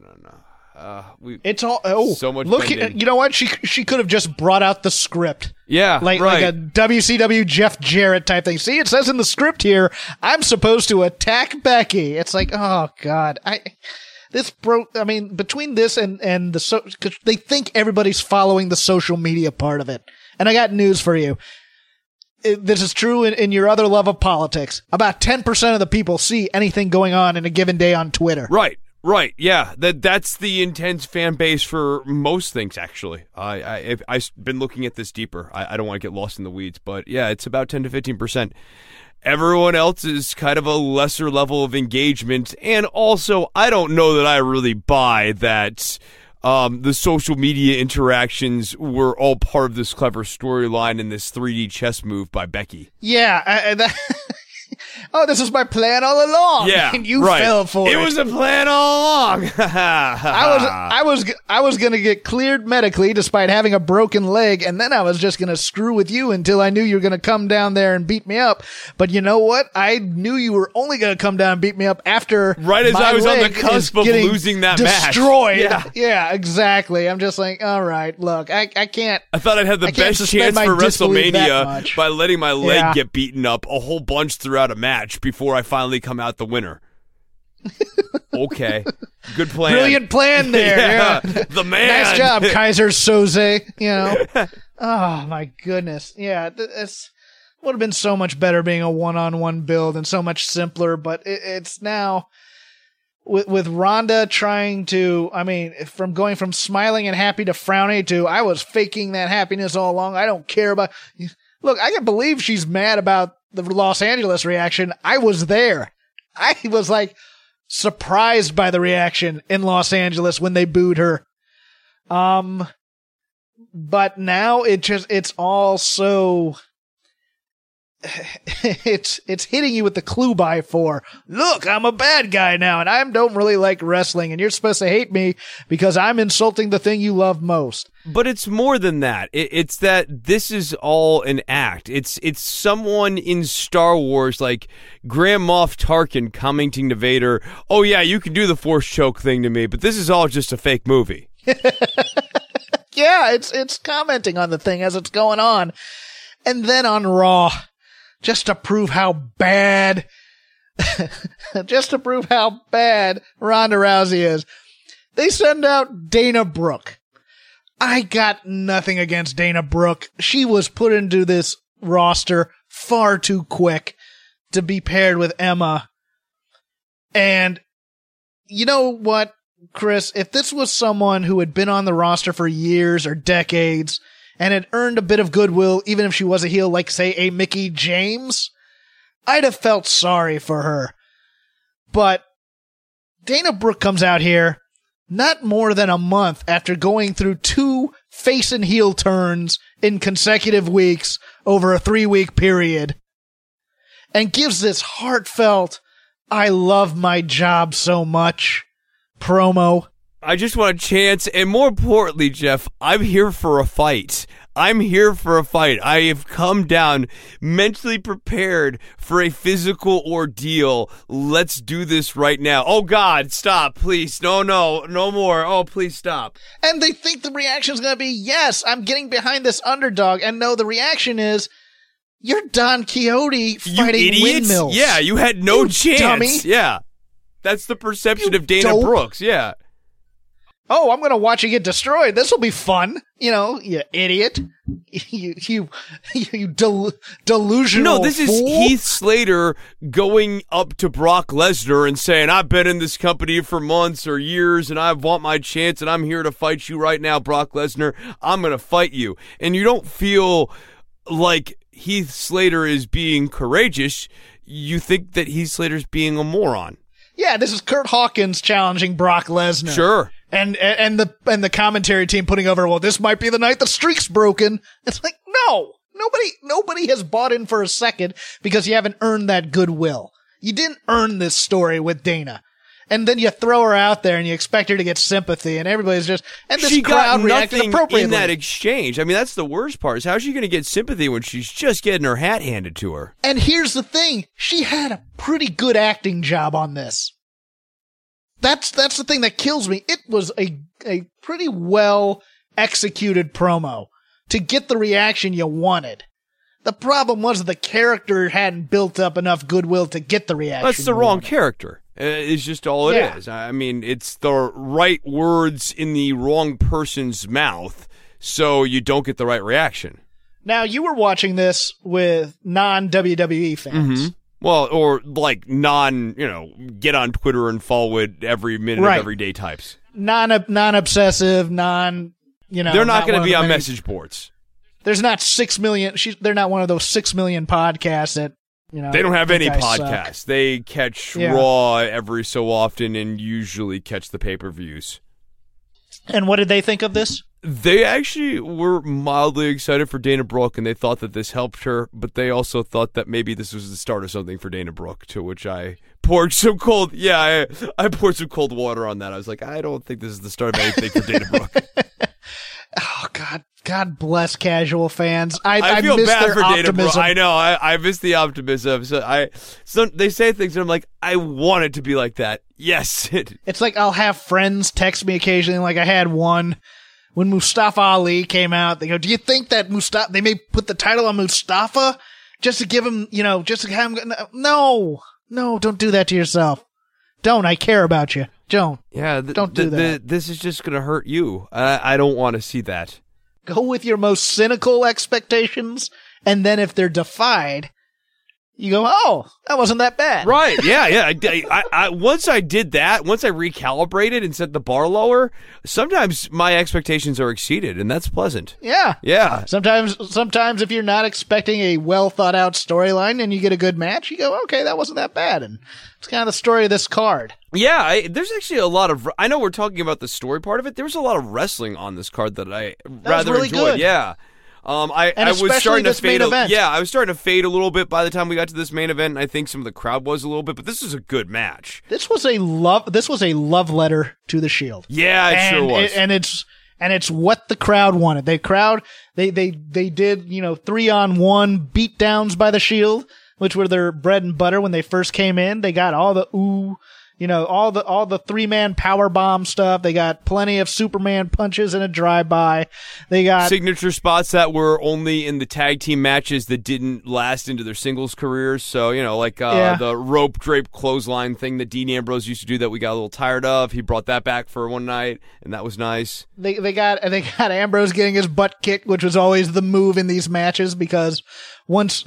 It's all so much. Look, you know what? She could have just brought out the script. Yeah, like a WCW Jeff Jarrett type thing. See, it says in the script here, I'm supposed to attack Becky. It's like, oh God, between this and cause they think everybody's following the social media part of it. And I got news for you. This is true in your other love of politics. About 10% of the people see anything going on in a given day on Twitter. Right. Yeah. That's the intense fan base for most things, actually. I've been looking at this deeper. I don't want to get lost in the weeds, but yeah, it's about 10 to 15%. Everyone else is kind of a lesser level of engagement. And also, I don't know that I really buy that the social media interactions were all part of this clever storyline and this 3D chess move by Becky. Yeah. Oh, this was my plan all along. Yeah, and you fell for it. It was a plan all along. I was gonna get cleared medically despite having a broken leg, and then I was just gonna screw with you until I knew you were gonna come down there and beat me up. But you know what? I knew you were only gonna come down and beat me up after right as I was on the cusp of losing that destroyed. match. Yeah, exactly. I'm just like, all right, look, I can't. I thought I'd have the best chance for WrestleMania by letting my leg get beaten up a whole bunch throughout a match before I finally come out the winner. Okay. Good plan. Brilliant plan there. Yeah. The man. Nice job, Kaiser Soze. Oh, my goodness. Yeah, this would have been so much better being a one-on-one build and so much simpler, but it's now with Ronda trying to, from going from smiling and happy to frowny to I was faking that happiness all along. I don't care about... Look, I can believe she's mad about the Los Angeles reaction. I was there. I was surprised by the reaction in Los Angeles when they booed her. But now it's all so, it's hitting you with the clue by 4. Look, I'm a bad guy now and I don't really like wrestling and you're supposed to hate me because I'm insulting the thing you love most. But it's more than that. It's that this is all an act. It's someone in Star Wars like Grand Moff Tarkin commenting to Vader, oh yeah, you can do the Force choke thing to me, but this is all just a fake movie. Yeah, it's commenting on the thing as it's going on. And then on Raw, just to prove how bad Ronda Rousey is, they send out Dana Brooke. I got nothing against Dana Brooke. She was put into this roster far too quick to be paired with Emma. And you know what, Chris? If this was someone who had been on the roster for years or decades and had earned a bit of goodwill, even if she was a heel, like, say, a Mickie James, I'd have felt sorry for her. But Dana Brooke comes out here not more than a month after going through 2 face and heel turns in consecutive weeks over a 3-week period. and gives this heartfelt, I love my job so much promo. I just want a chance, and more importantly, Jeff, I'm here for a fight. I'm here for a fight. I have come down mentally prepared for a physical ordeal. Let's do this right now. Oh, God, stop, please. No more. Oh, please stop. And they think the reaction is going to be, yes, I'm getting behind this underdog. And no, the reaction is, you're Don Quixote fighting windmills. Yeah, you had no chance. Dummy. Yeah. That's the perception of Dana Brooks. Yeah. Oh, I'm going to watch you get destroyed. This will be fun. You idiot. You delusional No, this is fool. Heath Slater going up to Brock Lesnar and saying, I've been in this company for months or years, and I want my chance, and I'm here to fight you right now, Brock Lesnar. I'm going to fight you. And you don't feel like Heath Slater is being courageous. You think that Heath Slater's being a moron. Yeah, this is Kurt Hawkins challenging Brock Lesnar. Sure. And the commentary team putting over, well, this might be the night the streak's broken. It's like, no. Nobody has bought in for a second because you haven't earned that goodwill. You didn't earn this story with Dana. And then you throw her out there and you expect her to get sympathy, and everybody's just, and this she crowd got reacted nothing appropriately. in that exchange. I mean, that's the worst part, is how's she going to get sympathy when she's just getting her hat handed to her? And here's the thing. She had a pretty good acting job on this. That's the thing that kills me. It was a pretty well executed promo to get the reaction you wanted. The problem was the character hadn't built up enough goodwill to get the reaction. That's the wrong character. It's just all it Yeah. is. I mean, it's the right words in the wrong person's mouth, so you don't get the right reaction. Now, you were watching this with non-WWE fans. Mm-hmm. Well, or like get on Twitter and follow it every minute Right. of every day types. Non-obsessive, They're not going to be on message boards. There's not 6 million. They're not one of those 6 million podcasts that, They don't have any podcasts. Suck. They catch Yeah. Raw every so often and usually catch the pay-per-views. And what did they think of this? They actually were mildly excited for Dana Brooke, and they thought that this helped her, but they also thought that maybe this was the start of something for Dana Brooke, to which I poured some cold I poured some cold water on that. I was like, I don't think this is the start of anything for Dana Brooke. Oh, God bless casual fans. I feel miss bad their for Dana optimism. Brooke. I know. I miss the optimism. So they say things, and I'm like, I want it to be like that. Yes. It's like I'll have friends text me occasionally, like I had one when Mustafa Ali came out. They go, do you think that they may put the title on Mustafa just to give him, just to have him? No, don't do that to yourself. Don't. I care about you. Don't. Yeah. Don't do that. This is just going to hurt you. I don't want to see that. Go with your most cynical expectations, and then if they're defied, you go, oh, that wasn't that bad. Right, yeah. I once I did that, once I recalibrated and set the bar lower, sometimes my expectations are exceeded, and that's pleasant. Yeah. Yeah. Sometimes if you're not expecting a well-thought-out storyline and you get a good match, you go, okay, that wasn't that bad. And it's kind of the story of this card. Yeah, there's actually a lot of... I know we're talking about the story part of it. There was a lot of wrestling on this card that I rather really enjoyed. good. Yeah. I was especially starting to this fade. main event. Yeah, I was starting to fade a little bit by the time we got to this main event. And I think some of the crowd was a little bit, but this is a good match. This was a love letter to the Shield. Yeah, it sure was. And it's what the crowd wanted. They did 3-on-1 beatdowns by the Shield, which were their bread and butter when they first came in. They got all the all the 3-man power bomb stuff. They got plenty of Superman punches and a drive-by. They got signature spots that were only in the tag team matches that didn't last into their singles careers. So, the rope drape clothesline thing that Dean Ambrose used to do that we got a little tired of. He brought that back for one night, and that was nice. They got Ambrose getting his butt kicked, which was always the move in these matches, because once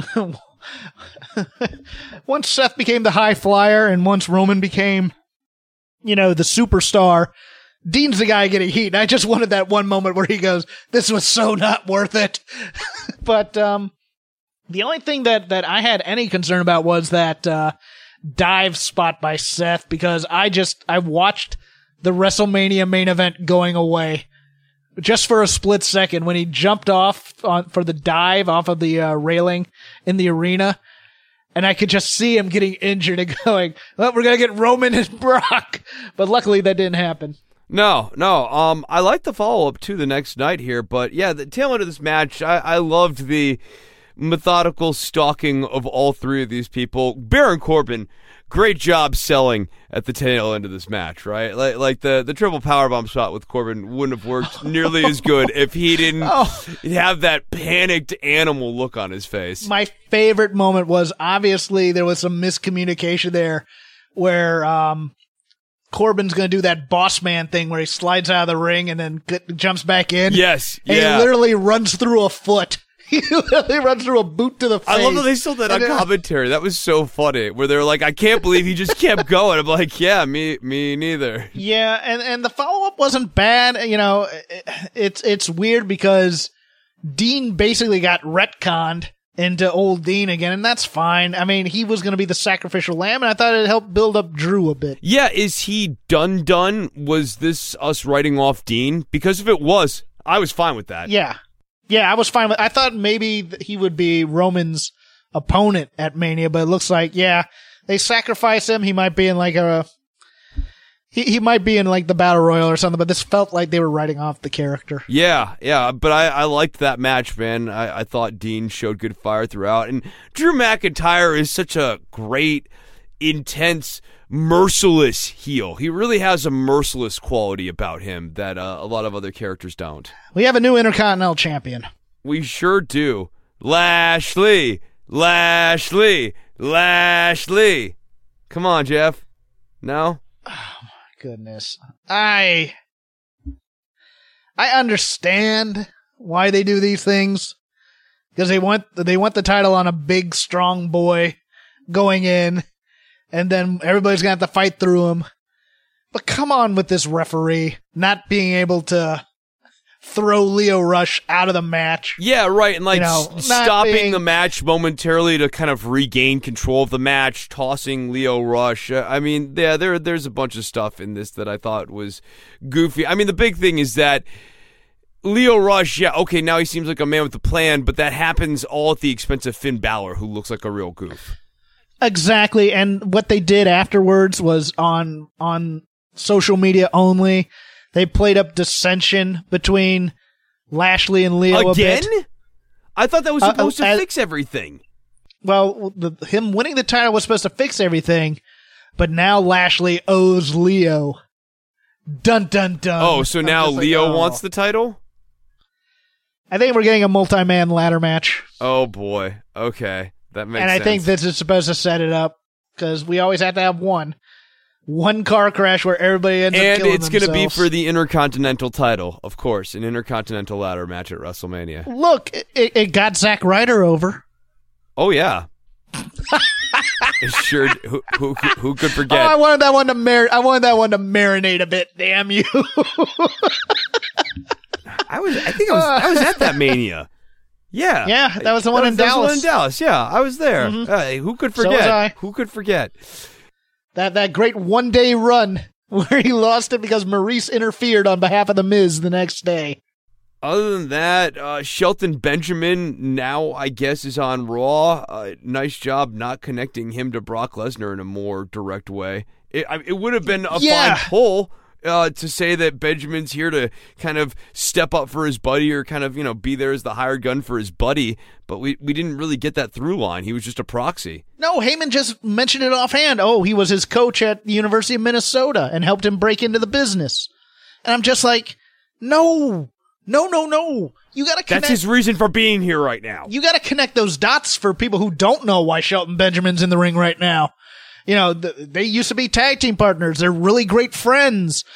Seth became the high flyer and once Roman became, the superstar, Dean's the guy getting heat. And I just wanted that one moment where he goes, this was so not worth it. But the only thing that I had any concern about was that dive spot by Seth, because I watched the WrestleMania main event going away just for a split second when he jumped off for the dive off of the railing in the arena. And I could just see him getting injured and going, well, we're going to get Roman and Brock. But luckily that didn't happen. No. I like the follow-up to the next night here, but yeah, the tail end of this match, I loved the methodical stalking of all three of these people. Baron Corbin, great job selling at the tail end of this match, right? Like the triple powerbomb shot with Corbin wouldn't have worked nearly as good if he didn't have that panicked animal look on his face. My favorite moment was, obviously there was some miscommunication there where Corbin's going to do that boss man thing where he slides out of the ring and then jumps back in. Yes, and he literally runs through a foot. He literally runs through a boot to the face. I love that they sold that on commentary. That was so funny. Where they're like, I can't believe he just kept going. I'm like, yeah, me neither. Yeah, and the follow-up wasn't bad. You know, it's weird because Dean basically got retconned into old Dean again, and that's fine. I mean, he was going to be the sacrificial lamb, and I thought it helped build up Drew a bit. Yeah, is he done? Was this us writing off Dean? Because if it was, I was fine with that. Yeah, I was fine with. I thought maybe he would be Roman's opponent at Mania, but it looks like, they sacrifice him. He might be in like he might be in like the Battle Royal or something, but this felt like they were writing off the character. Yeah, but I liked that match, man. I thought Dean showed good fire throughout, and Drew McIntyre is such a great, intense, merciless heel. He really has a merciless quality about him that a lot of other characters don't. We have a new Intercontinental Champion. We sure do. Lashley. Come on, Jeff. No? Oh my goodness. I understand why they do these things, because they want the title on a big, strong boy going in. And then everybody's going to have to fight through him. But come on with this referee not being able to throw Lio Rush out of the match. Yeah, right. And stopping the match momentarily to kind of regain control of the match, tossing Lio Rush. I mean, yeah, there's a bunch of stuff in this that I thought was goofy. I mean, the big thing is that Lio Rush, now he seems like a man with a plan, but that happens all at the expense of Finn Balor, who looks like a real goof. Exactly, and what they did afterwards was on social media only. They played up dissension between Lashley and Lio again? a bit. I thought that was supposed to fix everything. Well, him winning the title was supposed to fix everything, but now Lashley owes Lio. Dun dun dun. Oh, so now Lio wants the title? I think we're getting a multi-man ladder match. Oh boy. Okay. That makes sense. And I think this is supposed to set it up, because we always have to have one car crash where everybody ends up killing themselves. And it's going to be for the Intercontinental title, of course, an Intercontinental ladder match at WrestleMania. Look, it got Zack Ryder over. Oh yeah. Sure. Who could forget? Oh, I wanted that one to marinate a bit. Damn you. I was at that Mania. Yeah, that was the one in Dallas. That was the one in Dallas. Yeah, I was there. Mm-hmm. Who could forget? So was I. Who could forget? That great one-day run where he lost it because Maurice interfered on behalf of The Miz the next day. Other than that, Shelton Benjamin now, I guess, is on Raw. Nice job not connecting him to Brock Lesnar in a more direct way. It would have been a fine pull to say that Benjamin's here to kind of step up for his buddy or kind of, be there as the hired gun for his buddy. But we didn't really get that through line. He was just a proxy. No, Heyman just mentioned it offhand. Oh, he was his coach at the University of Minnesota and helped him break into the business. And I'm just like, no. You gotta connect. That's his reason for being here right now. You gotta connect those dots for people who don't know why Shelton Benjamin's in the ring right now. They used to be tag team partners. They're really great friends.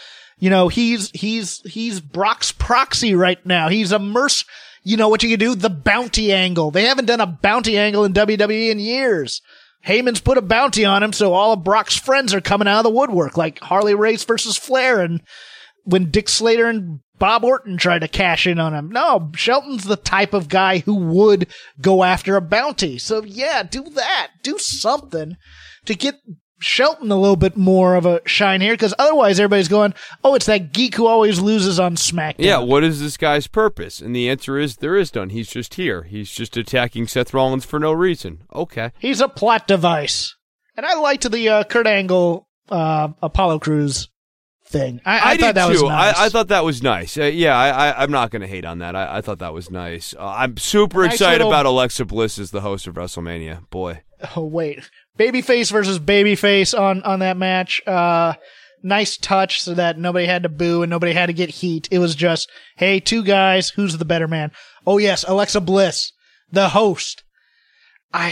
He's Brock's proxy right now. He's a you know what you can do? The bounty angle. They haven't done a bounty angle in WWE in years. Heyman's put a bounty on him, so all of Brock's friends are coming out of the woodwork, like Harley Race versus Flair, and when Dick Slater and Bob Orton tried to cash in on him. No, Shelton's the type of guy who would go after a bounty. So yeah, do that. Do something to get Shelton a little bit more of a shine here, because otherwise everybody's going, oh, it's that geek who always loses on SmackDown. Yeah, what is this guy's purpose? And the answer is there is none. He's just here. He's just attacking Seth Rollins for no reason. Okay. He's a plot device. And I liked the Kurt Angle Apollo Crews thing. I thought that was nice. I thought that was nice. I'm not going to hate on that. I thought that was nice. I'm super excited about Alexa Bliss as the host of WrestleMania. Boy. Oh, wait. Babyface versus babyface on that match. Nice touch so that nobody had to boo and nobody had to get heat. It was just, hey, two guys, who's the better man? Oh, yes, Alexa Bliss, the host. I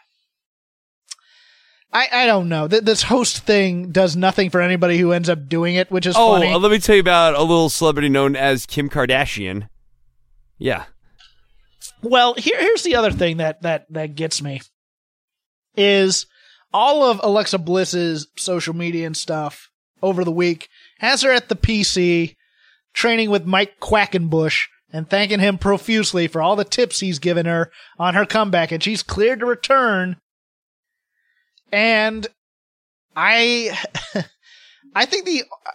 don't know. This host thing does nothing for anybody who ends up doing it, which is funny. Oh, let me tell you about a little celebrity known as Kim Kardashian. Yeah. Well, here's the other thing that gets me. Is all of Alexa Bliss's social media and stuff over the week has her at the PC training with Mike Quackenbush and thanking him profusely for all the tips he's given her on her comeback, and she's cleared to return. And I think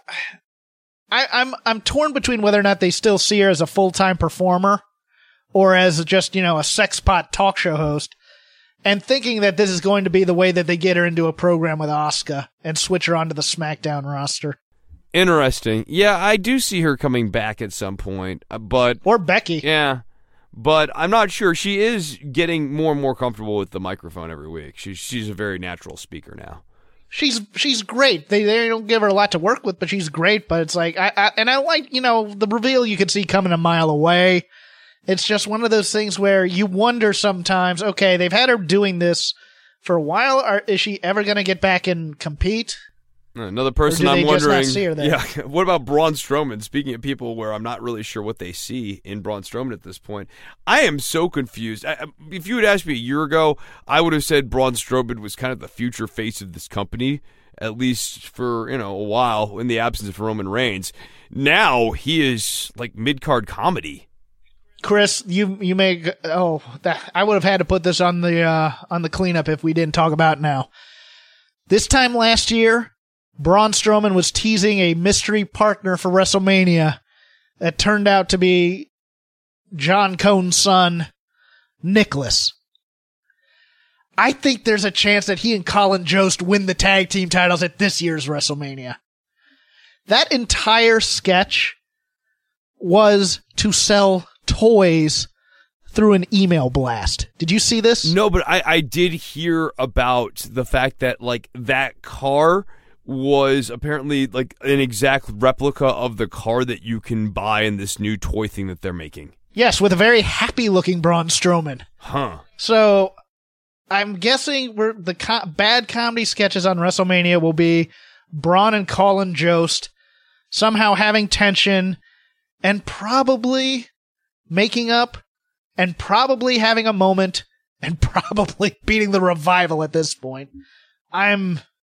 I'm torn between whether or not they still see her as a full-time performer or as just, a sex pot talk show host. And thinking that this is going to be the way that they get her into a program with Asuka and switch her onto the SmackDown roster. Interesting. Yeah, I do see her coming back at some point, but... Or Becky. Yeah, but I'm not sure. She is getting more and more comfortable with the microphone every week. She's a very natural speaker now. She's great. They don't give her a lot to work with, but she's great. But it's like, I like, the reveal you could see coming a mile away. It's just one of those things where you wonder sometimes, okay, they've had her doing this for a while. Is she ever going to get back and compete? Another person I'm wondering. Just not see her there? Yeah, what about Braun Strowman? Speaking of people where I'm not really sure what they see in Braun Strowman at this point, I am so confused. If you had asked me a year ago, I would have said Braun Strowman was kind of the future face of this company, at least for a while in the absence of Roman Reigns. Now he is like mid-card comedy. Chris, you may. I would have had to put this on the cleanup if we didn't talk about it now. This time last year, Braun Strowman was teasing a mystery partner for WrestleMania that turned out to be John Cone's son, Nicholas. I think there's a chance that he and Colin Jost win the tag team titles at this year's WrestleMania. That entire sketch was to sell toys through an email blast. Did you see this? No, but I did hear about the fact that that car was apparently an exact replica of the car that you can buy in this new toy thing that they're making. Yes, with a very happy looking Braun Strowman. Huh. So I'm guessing the bad comedy sketches on WrestleMania will be Braun and Colin Jost somehow having tension and probably making up and probably having a moment and probably beating the Revival at this point. I'm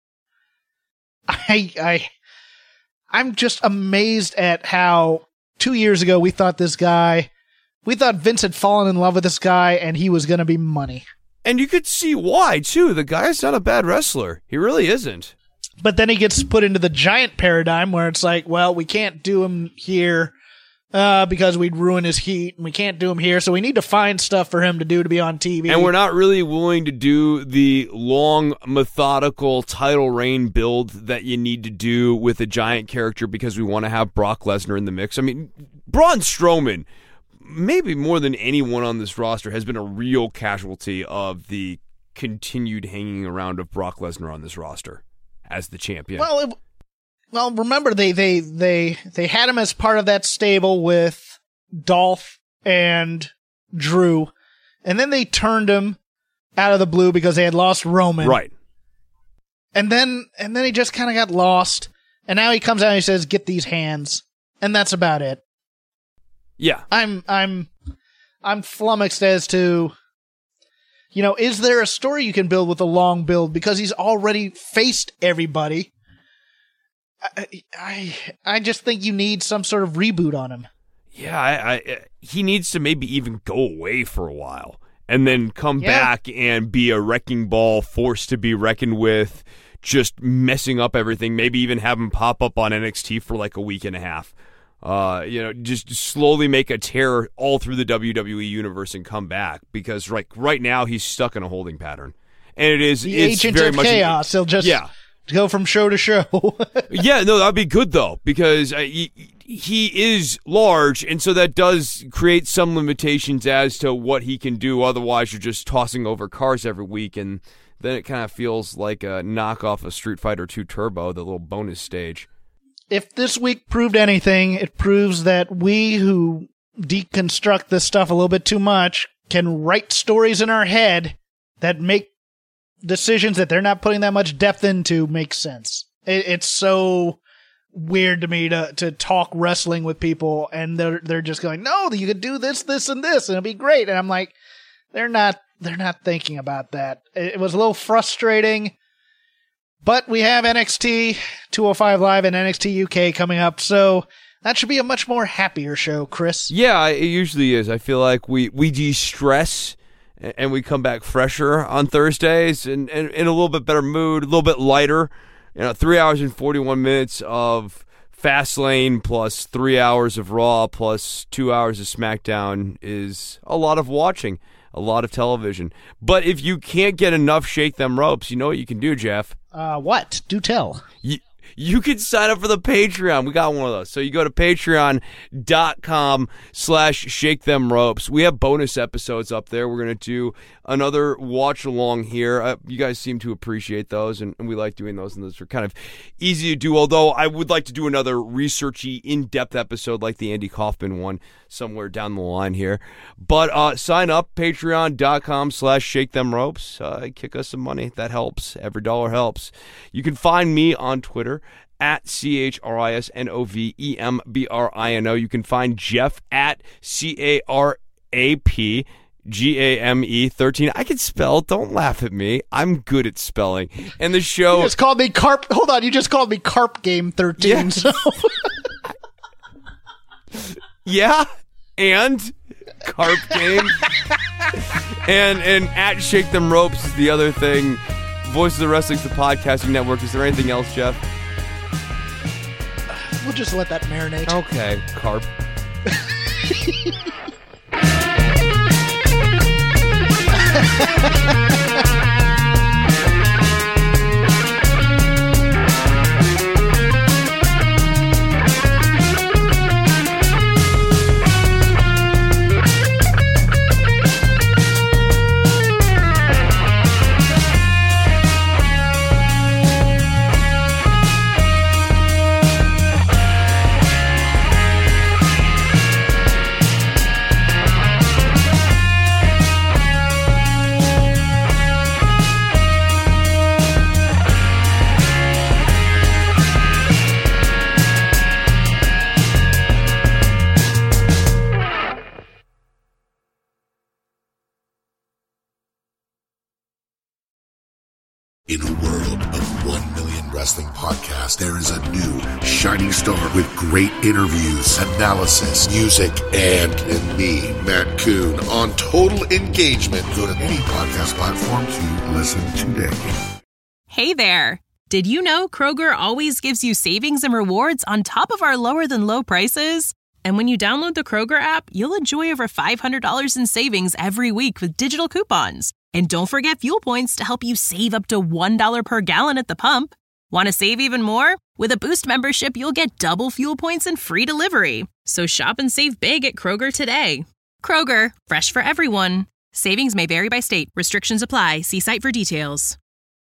just amazed at how 2 years ago we thought Vince had fallen in love with this guy and he was going to be money. And you could see why, too. The guy's not a bad wrestler. He really isn't. But then he gets put into the giant paradigm where it's like, well, we can't do him here because we'd ruin his heat, and we can't do him here, so we need to find stuff for him to do to be on TV. And we're not really willing to do the long, methodical title reign build that you need to do with a giant character because we want to have Brock Lesnar in the mix. I mean, Braun Strowman, maybe more than anyone on this roster, has been a real casualty of the continued hanging around of Brock Lesnar on this roster as the champion. Well, remember they had him as part of that stable with Dolph and Drew, and then they turned him out of the blue because they had lost Roman. Right. And then he just kind of got lost, and now he comes out and he says, "Get these hands," and that's about it. Yeah. I'm flummoxed as to, is there a story you can build with a long build because he's already faced everybody? I just think you need some sort of reboot on him. Yeah, he needs to maybe even go away for a while and then come back and be a wrecking ball, forced to be reckoned with, just messing up everything. Maybe even have him pop up on NXT for like a week and a half. Just slowly make a tear all through the WWE universe and come back, because right now he's stuck in a holding pattern. And it's agent very of much chaos. He'll just go from show to show. Yeah, no, that'd be good though, because he is large, and so that does create some limitations as to what he can do. Otherwise, you're just tossing over cars every week, and then it kind of feels like a knockoff of Street Fighter 2 Turbo, the little bonus stage. If this week proved anything, it proves that we who deconstruct this stuff a little bit too much can write stories in our head that make decisions that they're not putting that much depth into make sense. It's so weird to me to talk wrestling with people, and they're just going, no, you could do this, this, and this, and it'll be great. And I'm like, they're not thinking about that. It was a little frustrating, but we have NXT 205 Live and NXT UK coming up, so that should be a much more happier show, Chris. Yeah, it usually is. I feel like we de-stress and we come back fresher on Thursdays and in a little bit better mood, a little bit lighter. 3 hours and 41 minutes of Fastlane plus 3 hours of Raw plus 2 hours of SmackDown is a lot of watching, a lot of television. But if you can't get enough Shake Them Ropes, you know what you can do, Jeff? What? Do tell. You can sign up for the Patreon. We got one of those. So you go to patreon.com/ShakeThemRopes. We have bonus episodes up there. We're going to do another watch along here. You guys seem to appreciate those, and we like doing those, and those are kind of easy to do, although I would like to do another researchy, in-depth episode like the Andy Kaufman one somewhere down the line here. But sign up, patreon.com/ShakeThemRopes. Kick us some money. That helps. Every dollar helps. You can find me on Twitter at CHRISNOVEMBRINO. You can find Jeff at CARAPGAME13. I can spell. Don't laugh at me. I'm good at spelling. And the show... You just called me Carp... Hold on. You just called me Carp Game 13. Yeah. So. Yeah. And Carp Game. and at Shake Them Ropes is the other thing. Voices of Wrestling's the podcasting network. Is there anything else, Jeff? We'll just let that marinate. Okay, Carp. In a world of 1 million wrestling podcasts, there is a new shining star with great interviews, analysis, music, and me, Matt Kuhn, on total engagement. Go to any podcast platform to listen today. Hey there. Did you know Kroger always gives you savings and rewards on top of our lower than low prices? And when you download the Kroger app, you'll enjoy over $500 in savings every week with digital coupons. And don't forget fuel points to help you save up to $1 per gallon at the pump. Want to save even more? With a Boost membership, you'll get double fuel points and free delivery. So shop and save big at Kroger today. Kroger, fresh for everyone. Savings may vary by state. Restrictions apply. See site for details.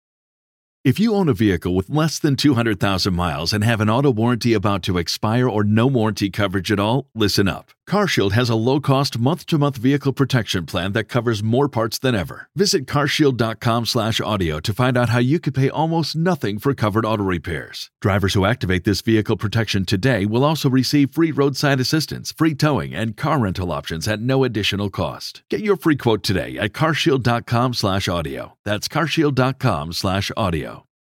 If you own a vehicle with less than 200,000 miles and have an auto warranty about to expire or no warranty coverage at all, listen up. CarShield has a low-cost month-to-month vehicle protection plan that covers more parts than ever. Visit carshield.com/audio to find out how you could pay almost nothing for covered auto repairs. Drivers who activate this vehicle protection today will also receive free roadside assistance, free towing, and car rental options at no additional cost. Get your free quote today at carshield.com/audio. That's carshield.com/audio.